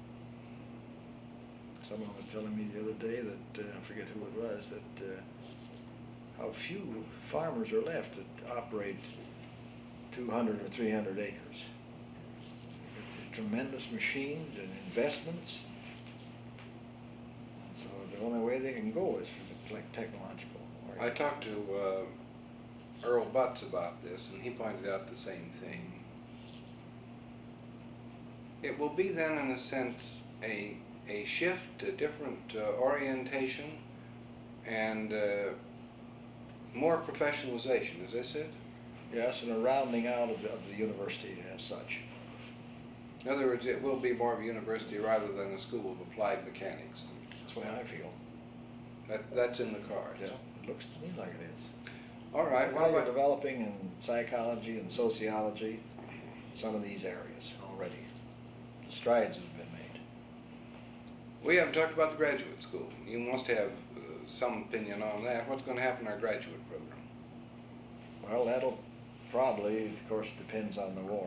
Someone was telling me the other day that, I forget who it was, that how few farmers are left that operate 200 or 300 acres. Tremendous machines and investments. So the only way they can go is for the technological. I talked to Earl Butts about this, and he pointed out the same thing. It will be then, in a sense, a shift, a different orientation, and more professionalization. Is this it? Yes, and a rounding out of the university as such. In other words, it will be more of a university rather than a school of applied mechanics. That's the way I feel. That's in the cards. Yeah, it looks to me like it is. All right. Well, you're developing in psychology and sociology, some of these areas already. The strides have been made. We haven't talked about the graduate school. You must have some opinion on that. What's going to happen in our graduate program? Well, that'll probably, of course, depends on the war,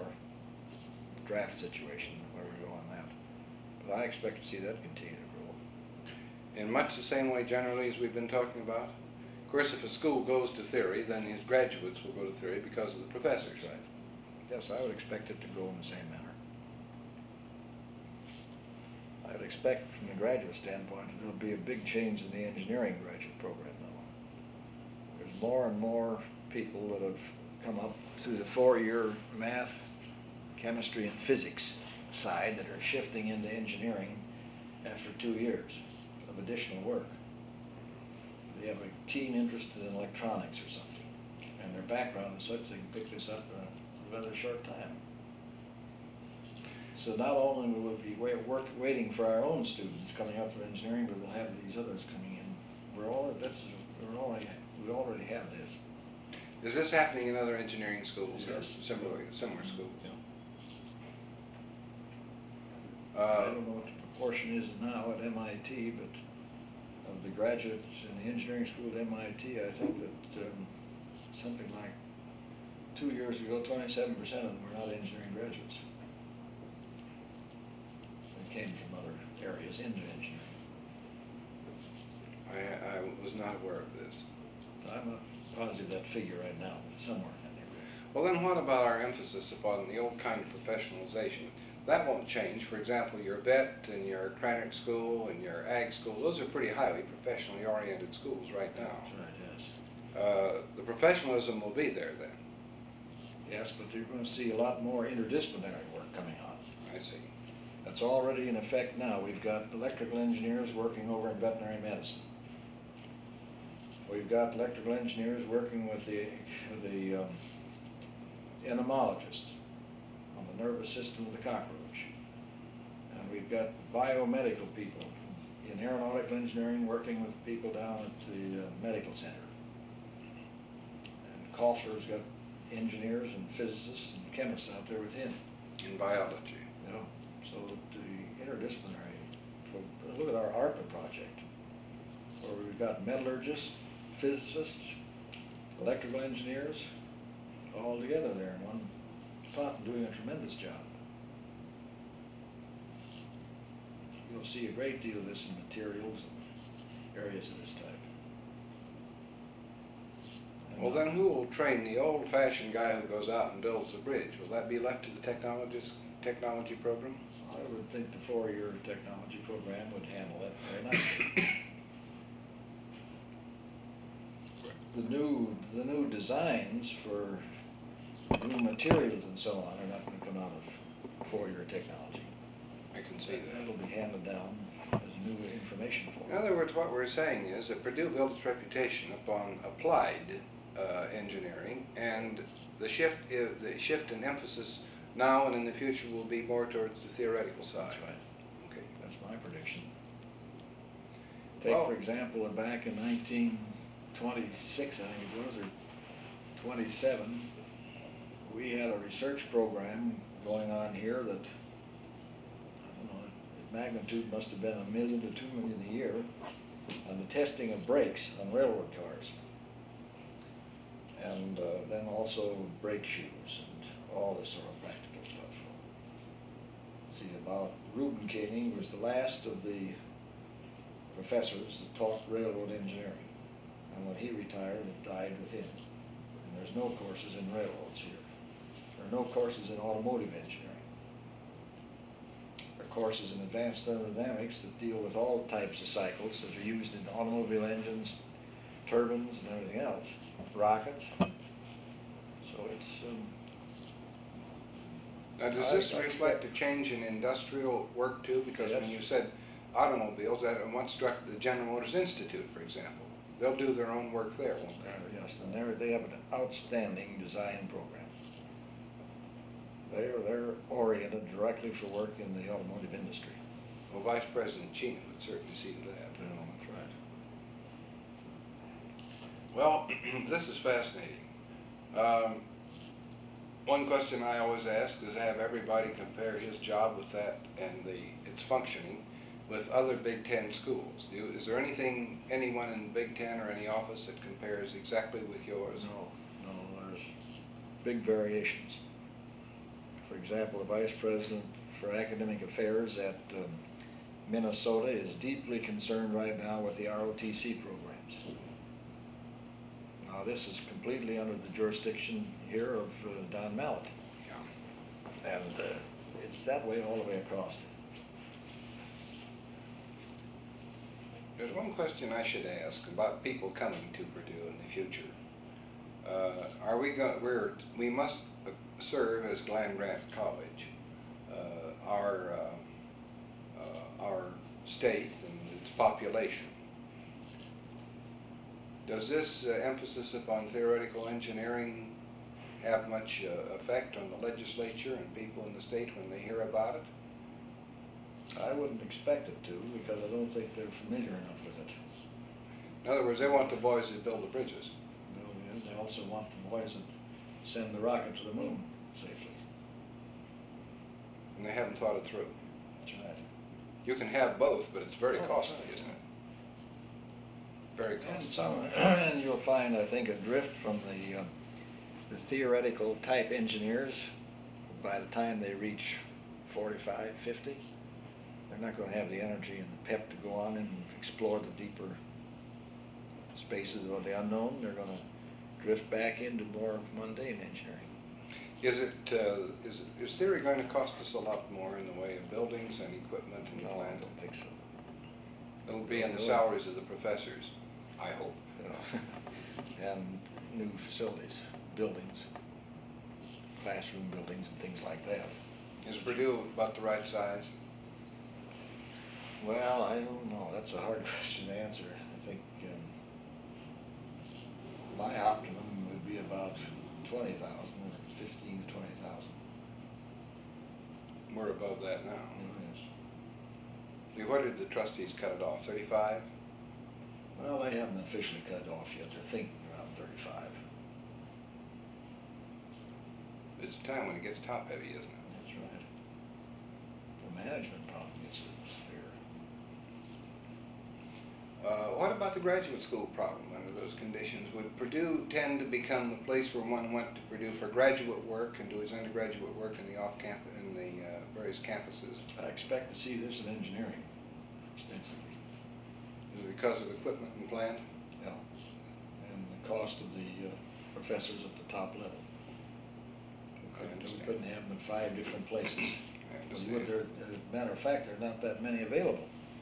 draft situation, where we go on that. But I expect to see that continue to grow. in much the same way generally as we've been talking about? Of course, if a school goes to theory, then his graduates will go to theory because of the professors. Right. Yes, I would expect it to go in the same manner. I would expect from the graduate standpoint that there'll be a big change in the engineering graduate program now. There's more and more people that have come up through the 4-year math, chemistry, and physics side that are shifting into engineering after 2 years of additional work. They have a keen interest in electronics or something, and their background is such they can pick this up in a rather short time. So not only will we be waiting for our own students coming up for engineering, but we'll have these others coming in. We already have this. Is this happening in other engineering schools? Yes. Or similar schools? Yeah. I don't know what the proportion is now at MIT, but of the graduates in the engineering school at MIT, I think that something like 2 years ago, 27% of them were not engineering graduates. They came from other areas into engineering. I was not aware of this. I'm not positive that figure right now, but somewhere in that neighborhood. Well, then what about our emphasis upon the old kind of professionalization? That won't change. For example, your vet and your Krannert School and your Ag School, those are pretty highly professionally oriented schools right now. That's right, yes. The professionalism will be there then. Yes, but you're going to see a lot more interdisciplinary work coming on. I see. That's already in effect now. We've got electrical engineers working over in veterinary medicine. We've got electrical engineers working with the entomologists on the nervous system of the cockroach. And we've got biomedical people in aeronautical engineering working with people down at the medical center. And Kaufler's got engineers and physicists and chemists out there with him. In biology. You know, so the interdisciplinary, look at our ARPA project, where we've got metallurgists, physicists, electrical engineers, all together there in one spot and doing a tremendous job. You'll see a great deal of this in materials and areas of this type. Well, then who will train the old-fashioned guy who goes out and builds a bridge? Will that be left to the technology program? I would think the 4-year technology program would handle that very nicely. The new designs for new materials and so on are not going to come out of 4-year technology. I can see that. It'll be handed down as new information for In other words, what we're saying is that Purdue built its reputation upon applied engineering, and the shift in emphasis now and in the future will be more towards the theoretical side. That's right. Okay. That's my prediction. Take, for example, back in 1926, I think it was, or 27, we had a research program going on here that, I don't know, the magnitude must have been $1 million to $2 million a year on the testing of brakes on railroad cars. And then also brake shoes and all this sort of practical stuff. See, about Reuben Koenig was the last of the professors that taught railroad engineering. And when he retired, it died with him. And there's no courses in railroads here. There are no courses in automotive engineering. There are courses in advanced thermodynamics that deal with all types of cycles that are used in automobile engines, turbines, and everything else, rockets. So it's... Now, does this reflect a change in industrial work too? Because Yes. when you said automobiles, that what struck the General Motors Institute, for example. They'll do their own work there, won't they? Yes, and they have an outstanding design program. They're oriented directly for work in the automotive industry. Well, Vice President Cheney would certainly see to that. That's right. Well, this is fascinating. One question I always ask is have everybody compare his job with that and its functioning with other Big Ten schools. Is there anyone in Big Ten or any office that compares exactly with yours? No, there's big variations. For example, the vice president for academic affairs at Minnesota is deeply concerned right now with the ROTC programs. Now, this is completely under the jurisdiction here of Don Mallet. Yeah. And it's that way all the way across. There's one question I should ask about people coming to Purdue in the future. We must serve as Gland-Grant College, our state and its population. Does this emphasis upon theoretical engineering have much effect on the legislature and people in the state when they hear about it? I wouldn't expect it to, because I don't think they're familiar enough with it. In other words, they want the boys that build the bridges. They also want the boys that send the rocket to the moon safely. And they haven't thought it through. That's right. You can have both, but it's very costly, isn't it? Very costly. And you'll find, I think, a drift from the theoretical type engineers by the time they reach 45, 50. They're not going to have the energy and the pep to go on and explore the deeper spaces of the unknown. They're going to drift back into more mundane engineering. Is theory going to cost us a lot more in the way of buildings and equipment and No, land? I don't think so. It'll be in the salaries of the professors, I hope. And new facilities, buildings, classroom buildings and things like that. Is Purdue about the right size? Well, I don't know. That's a hard question to answer. I think my optimum would be about 20,000, or 15 to 20,000. We're above that now. Yes. See, what did the trustees cut it off, 35? Well, they haven't officially cut it off yet. They're thinking around 35. It's a time when it gets top heavy, isn't it? That's right. The management problem gets severe. What about the graduate school problem under those conditions? Would Purdue tend to become the place where one went to Purdue for graduate work and do his undergraduate work in the off-campus, in the various campuses? I expect to see this in engineering extensively. Is it because of equipment and plant? Yeah. And the cost of the professors at the top level. I understand. We couldn't have them in 5 different places. I As understand. a matter of fact, there are not that many available.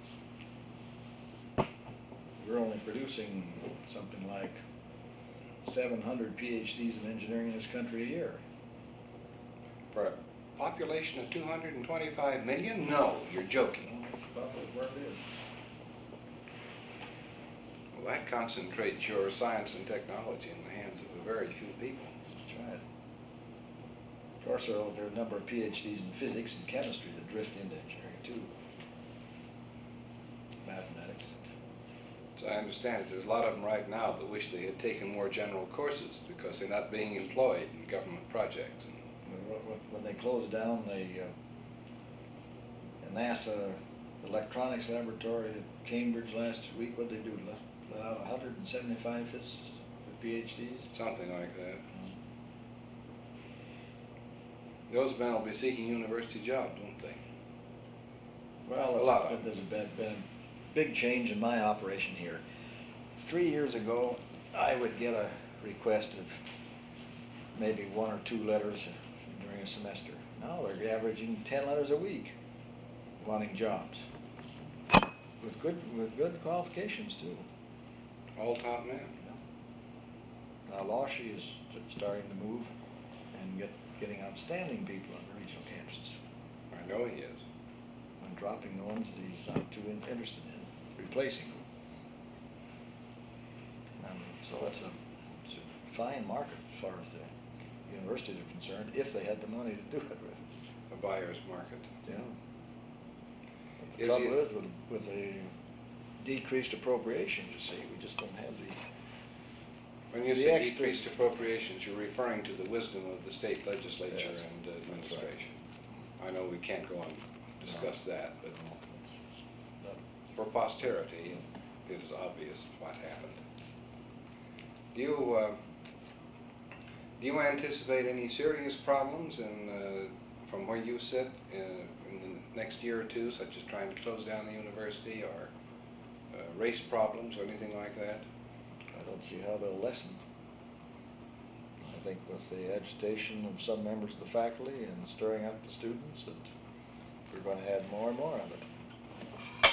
We're only producing something like 700 PhDs in engineering in this country a year. For a population of 225 million? No, you're joking. Well, that's about where it is. Well, that concentrates your science and technology in the hands of a very few people. That's right. Of course, there are a number of PhDs in physics and chemistry that drift into engineering too. Mathematics. As I understand it, there's a lot of them right now that wish they had taken more general courses because they're not being employed in government projects. When they closed down the NASA electronics laboratory at Cambridge last week, what did they do? Let out 175 PhDs? Something like that. Those men will be seeking university jobs, won't they? Well, A lot of them. there's been a big change in my operation here. 3 years ago, I would get a request of maybe 1 or 2 letters during a semester. Now they're averaging 10 letters a week, wanting jobs with good qualifications too. All top men. Now Lawshe is starting to move and getting outstanding people on the regional campuses. I know he is. And dropping the ones that he's not too interested in, replacing them. And so it's a fine market as far as the universities are concerned, if they had the money to do it with. A buyer's market. Yeah. But the Is trouble he- is with the decreased appropriations, you see, we just don't have the. When you The say extra- decreased appropriations, you're referring to the wisdom of the state legislature Yes, and that's right. administration. I know we can't go on and discuss that, but for posterity, it is obvious what happened. Do you anticipate any serious problems from where you sit in the next year or two, such as trying to close down the university or race problems or anything like that? I don't see how they'll lessen. I think with the agitation of some members of the faculty and stirring up the students, that we're going to have more and more of it.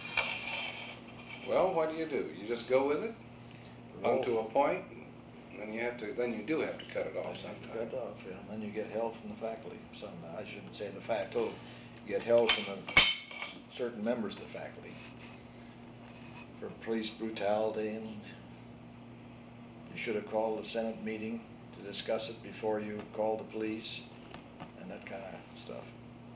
Well, what do? You just go with it Roll. unto a point, and then you do have to cut it off sometime. Cut it off, yeah. And then you get help from the faculty. I shouldn't say the faculty. You get help from certain members of the faculty for police brutality, and you should have called the Senate meeting to discuss it before you called the police and that kind of stuff.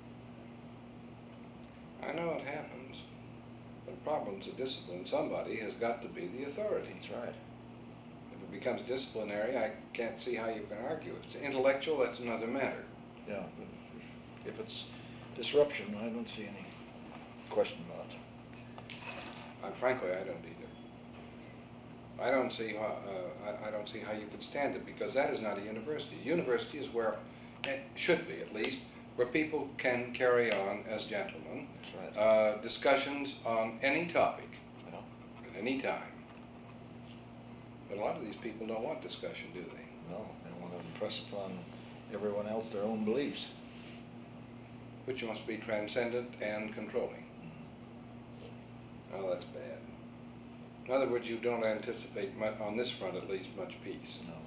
I know it happens. The problem's of discipline. Somebody has got to be the authority. That's right. If it becomes disciplinary, I can't see how you can argue. If it's intellectual, that's another matter. Yeah, but if it's disruption, I don't see any question about it. Frankly, I don't either. I don't see how you could stand it, because that is not a university. University is where it should be, at least, where people can carry on as gentlemen. That's right. Discussions on any topic Yeah. at any time. But a lot of these people don't want discussion, do they? No, they want to impress upon everyone else their own beliefs. Which must be transcendent and controlling. Oh, that's bad. In other words, you don't anticipate, on this front at least, much peace. No.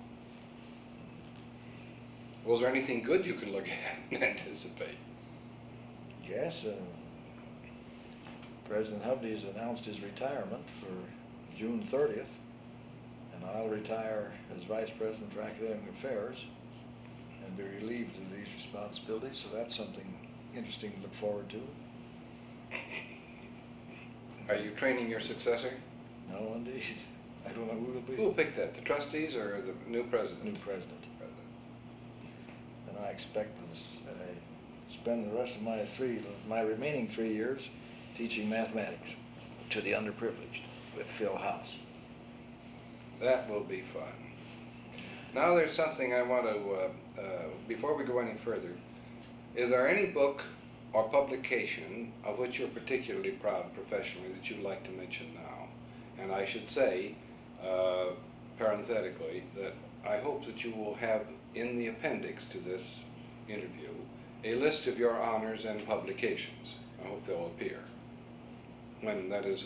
Well, is there anything good you can look at and anticipate? Yes, President Hovde has announced his retirement for June 30th, and I'll retire as Vice President for Academic Affairs and be relieved of these responsibilities, so that's something interesting to look forward to. Are you training your successor? No, indeed. I don't know who it'll be. Who will pick that, the trustees or the new president? New president. And I expect to spend the rest of my remaining 3 years teaching mathematics to the underprivileged with Phil Haas. That will be fun. Now there's something I want to, before we go any further, is there any book or publication of which you're particularly proud professionally that you'd like to mention now? And I should say, parenthetically, that I hope that you will have in the appendix to this interview a list of your honors and publications. I hope they'll appear. When that is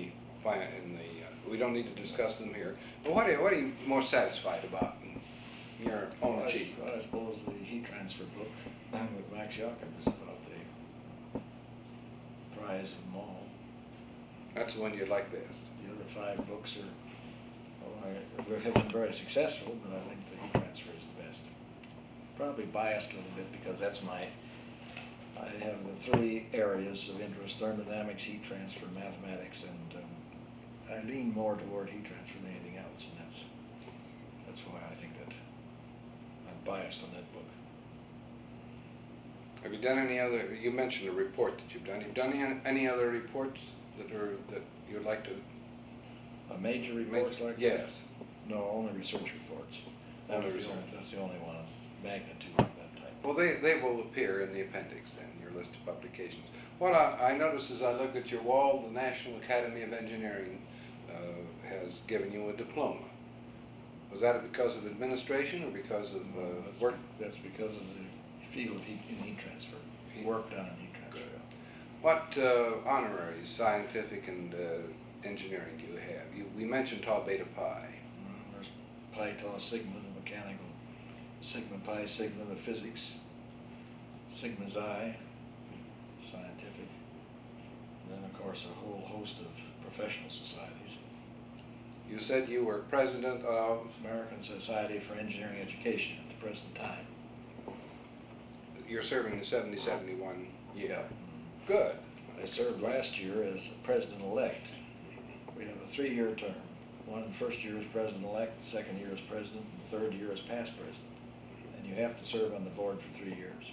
we don't need to discuss them here. But what are you more satisfied about in your own achievement? I suppose the heat transfer book with Max Jakob is about the prize of them all. That's the one you'd like best. The other 5 books have been very successful, but I think the heat transfer is the best. Probably biased a little bit because I have the 3 areas of interest: thermodynamics, heat transfer, mathematics, and I lean more toward heat transfer than anything else, and that's why I think that I'm biased on that book. Have you done any other? You mentioned a report that you've done. Have you done any other reports that you'd like to? Major reports like yes. that? No, only research reports. That's the only one of magnitude of that type. Well, they will appear in the appendix then, your list of publications. What I noticed as I look at your wall, the National Academy of Engineering has given you a diploma. Was that because of administration or because of work? That's because of the field of heat transfer, work done in heat transfer. What honoraries, scientific and engineering, do you have? We mentioned Tau Beta Pi. There's Pi Tau Sigma, the mechanical, Sigma Pi Sigma, the physics, Sigma Xi, scientific, and then of course a whole host of professional societies. You said you were president of? American Society for Engineering Education at the present time. You're serving the 70-71 year. Yeah. Good. I served last year as president-elect. We have a 3-year term. One first year as president-elect, the second year as president, and the third year as past president. And you have to serve on the board for 3 years.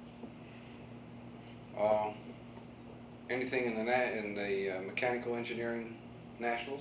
Anything in the mechanical engineering nationals?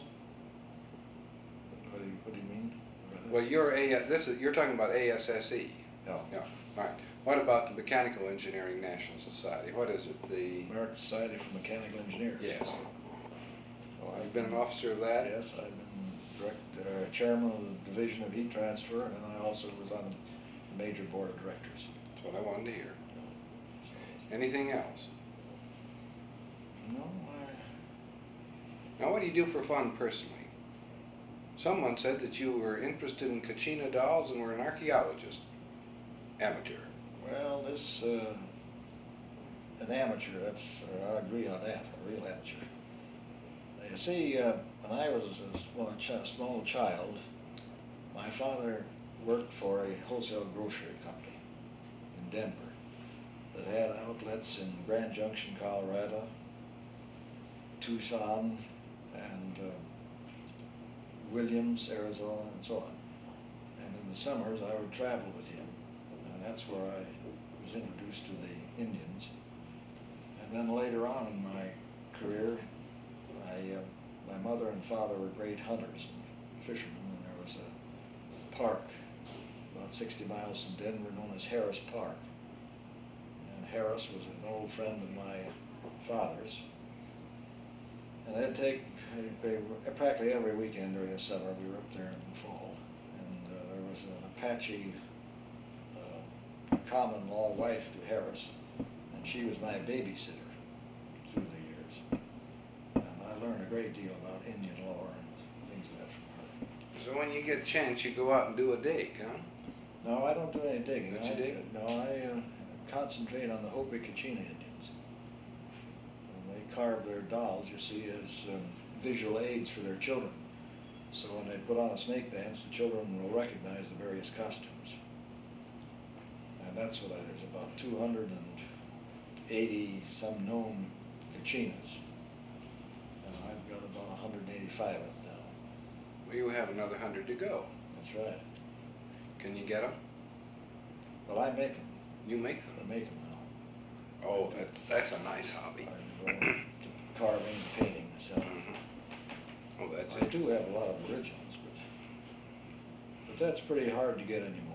What do you mean? Well, you're talking about ASSE. No. Yeah. All right. What about the Mechanical Engineering National Society? What is it? The American Society for Mechanical Engineers. Yes. Oh, you've been an officer of that? Yes, I've been chairman of the Division of Heat Transfer, and I also was on the major board of directors. That's what I wanted to hear. Anything else? No, Now, what do you do for fun personally? Someone said that you were interested in Kachina dolls and were an archaeologist. Amateur. well, this, an amateur, I agree on that, a real amateur. You see, when I was a small child, my father worked for a wholesale grocery company in Denver that had outlets in Grand Junction, Colorado, Tucson, and Williams, Arizona, and so on. And in the summers, I would travel with him, and that's where I was introduced to the Indians. And then later on in my career, my mother and father were great hunters and fishermen, and there was a park about 60 miles from Denver known as Harris Park. And Harris was an old friend of my father's. And they'd take, practically every weekend during the summer, we were up there in the fall, and there was an Apache common law wife to Harris, and she was my babysitter through the years. And I learned a great deal about Indian law and things like that from her. So when you get a chance, you go out and do a dig, huh? No, I don't do any digging. Don't you dig? No, I concentrate on the Hopi Kachina Indians. And they carve their dolls, you see, as visual aids for their children. So when they put on a snake dance, the children will recognize the various costumes. And that's what there's about 280 some known Kachinas. And I've got about 185 of them now. Well, you have another 100 to go. That's right. Can you get them? Well, I make them. You make I them. make them now. Oh, that's a nice hobby. I go to carving and painting myself. Oh, that's I it. do have a lot of originals, but that's pretty hard to get anymore.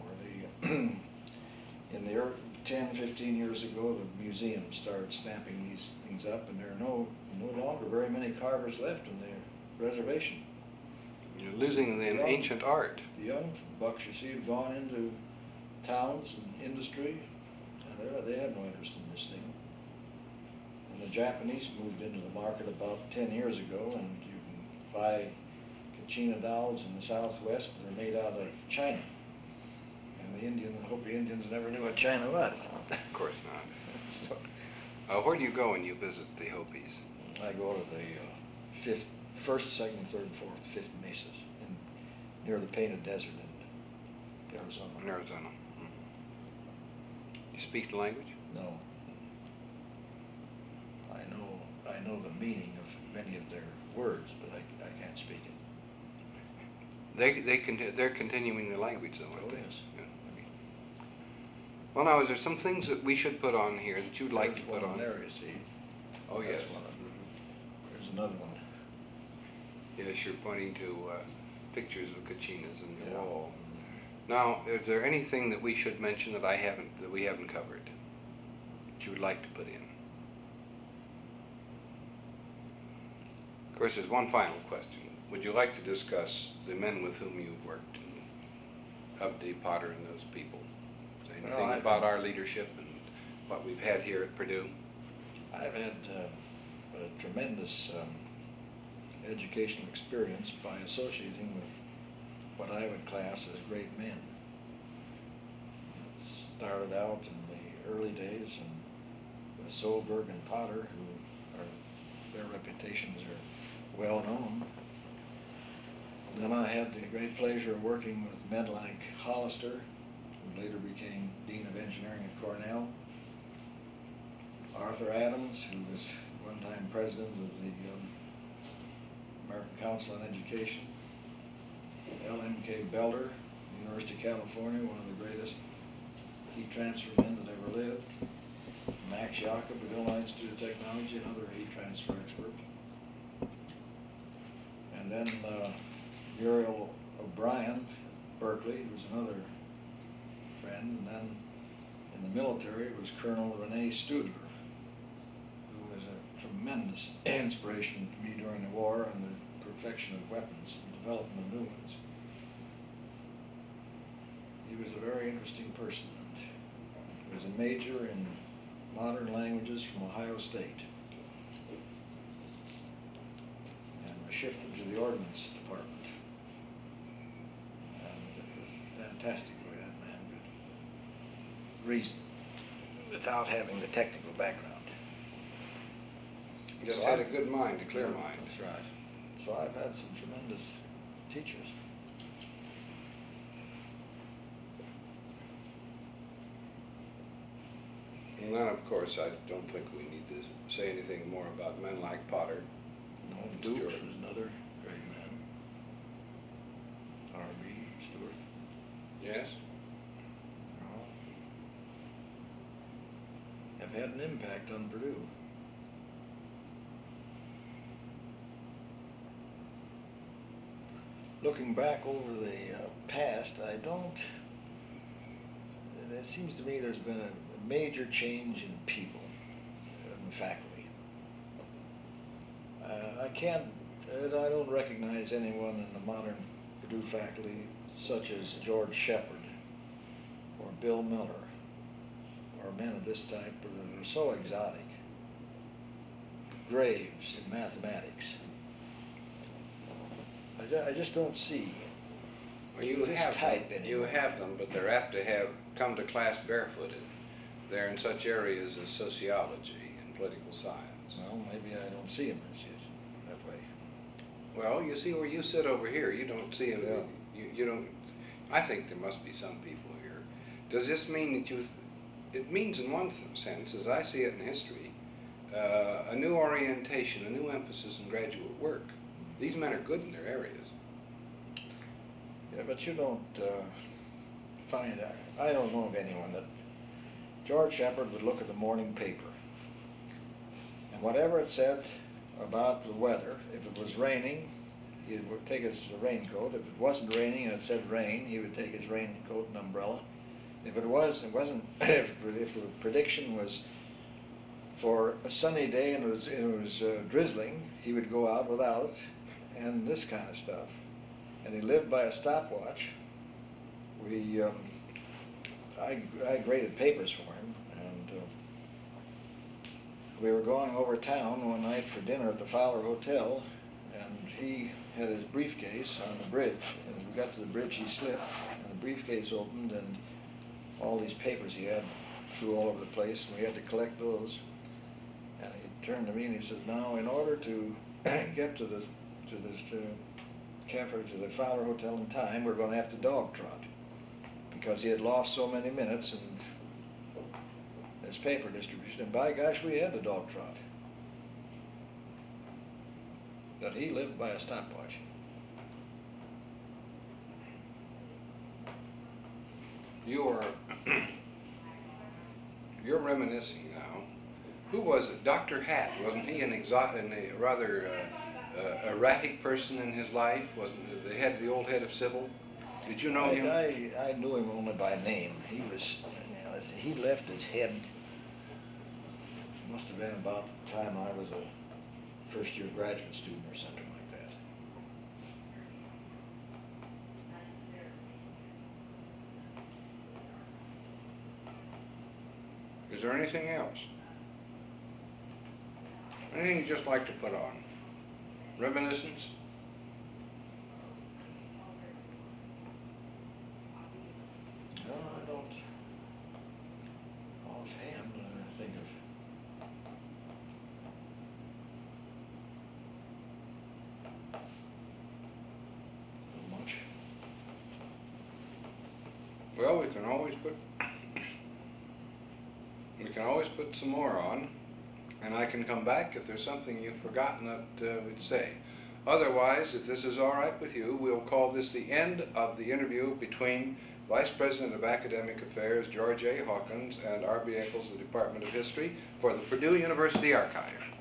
In the 10, 15 years ago, the museum started snapping these things up, and there are no longer very many carvers left in the reservation. You're losing the ancient art. The young bucks, you see, have gone into towns and industry, and they have no interest in this thing. And the Japanese moved into the market about 10 years ago, and you can buy Kachina dolls in the Southwest. They're made out of China. And the Hopi Indians never knew what China was. Of course not. So, where do you go when you visit the Hopis? I go to the first, second, third, fourth, fifth mesas near the Painted Desert in Arizona. In Arizona. You speak the language? No. I know the meaning of many of their words, but I can't speak it. They're continuing the language, though, aren't they? Yes. Yeah. Well, now, is there some things that we should put on here that you'd like to put on? There, you see. Oh, yes. That's one of them. There's another one. Yes, you're pointing to pictures of Kachinas in the Yeah. wall. Now, is there anything that we should mention that we haven't covered that you would like to put in? Of course, there's one final question. Would you like to discuss the men with whom you've worked, Hubday, Potter, and those people? Anything Well, about our leadership and what we've had here at Purdue? I've had a tremendous educational experience by associating with what I would class as great men. It started out in the early days with Solberg and Potter, their reputations are well known. Then I had the great pleasure of working with men like Hollister, who later became Dean of Engineering at Cornell, Arthur Adams, who was one time president of the American Council on Education, L.M.K. Belder, University of California, one of the greatest heat transfer men that ever lived, Max Jacob at Illinois Institute of Technology, another heat transfer expert, and then Muriel O'Brien, Berkeley, who was another friend, and then in the military was Colonel Rene Studler, who was a tremendous inspiration to me during the war and the perfection of weapons and development of new ones. He was a very interesting person. He was a major in modern languages from Ohio State. And was shifted to the Ordnance Department. And it was fantastic the way that man could reason without having the technical background. He just had a good mind, a clear mind. That's right. So I've had some tremendous teachers. And then, of course, I don't think we need to say anything more about men like Potter. No, Dukes was another great man. R.B. Stewart. Yes? Have had an impact on Purdue. Looking back over the past, it seems to me there's been a major change in people, in faculty. I don't recognize anyone in the modern Purdue faculty such as George Shepard or Bill Miller or men of this type that are so exotic. Graves in mathematics. I just don't see Well, you this have type them. anymore. You have them, but they're apt to have come to class barefooted. They're in such areas as sociology and political science. Well, maybe I don't see him that way. Well, you see where you sit over here, you don't see it. Yeah. You don't. I think there must be some people here. Does this mean that it means in one sense, as I see it in history, a new orientation, a new emphasis in graduate work. These men are good in their areas. Yeah, but you don't find, I don't know of anyone that George Shepard would look at the morning paper, and whatever it said about the weather, if it was raining, he would take his raincoat. If it wasn't raining and it said rain, he would take his raincoat and umbrella. If it wasn't, if the prediction was for a sunny day and it was drizzling, he would go out without it, and this kind of stuff. And he lived by a stopwatch. I graded papers for him, and we were going over town one night for dinner at the Fowler Hotel, and he had his briefcase on the bridge. And as we got to the bridge, he slipped, and the briefcase opened, and all these papers he had flew all over the place, and we had to collect those. And he turned to me and he says, "Now, in order to get to the Fowler Hotel in time, we're going to have to dog trot," because he had lost so many minutes in his paper distribution. And by gosh, we had the dog trot. But he lived by a stopwatch. You're reminiscing now. Who was it? Dr. Hatt, wasn't he a rather erratic person in his life? Wasn't the old head of Civil? Did you know him? I knew him only by name. He left his head, must have been about the time I was a first-year graduate student or something like that. Is there anything else? Anything you'd just like to put on? Reminiscence? No, I don't offhand think of. Much. Well, we can always put some more on, and I can come back if there's something you've forgotten that we'd say. Otherwise, if this is all right with you, we'll call this the end of the interview between Vice President of Academic Affairs George A. Hawkins and R.B. Eccles, the Department of History, for the Purdue University Archive.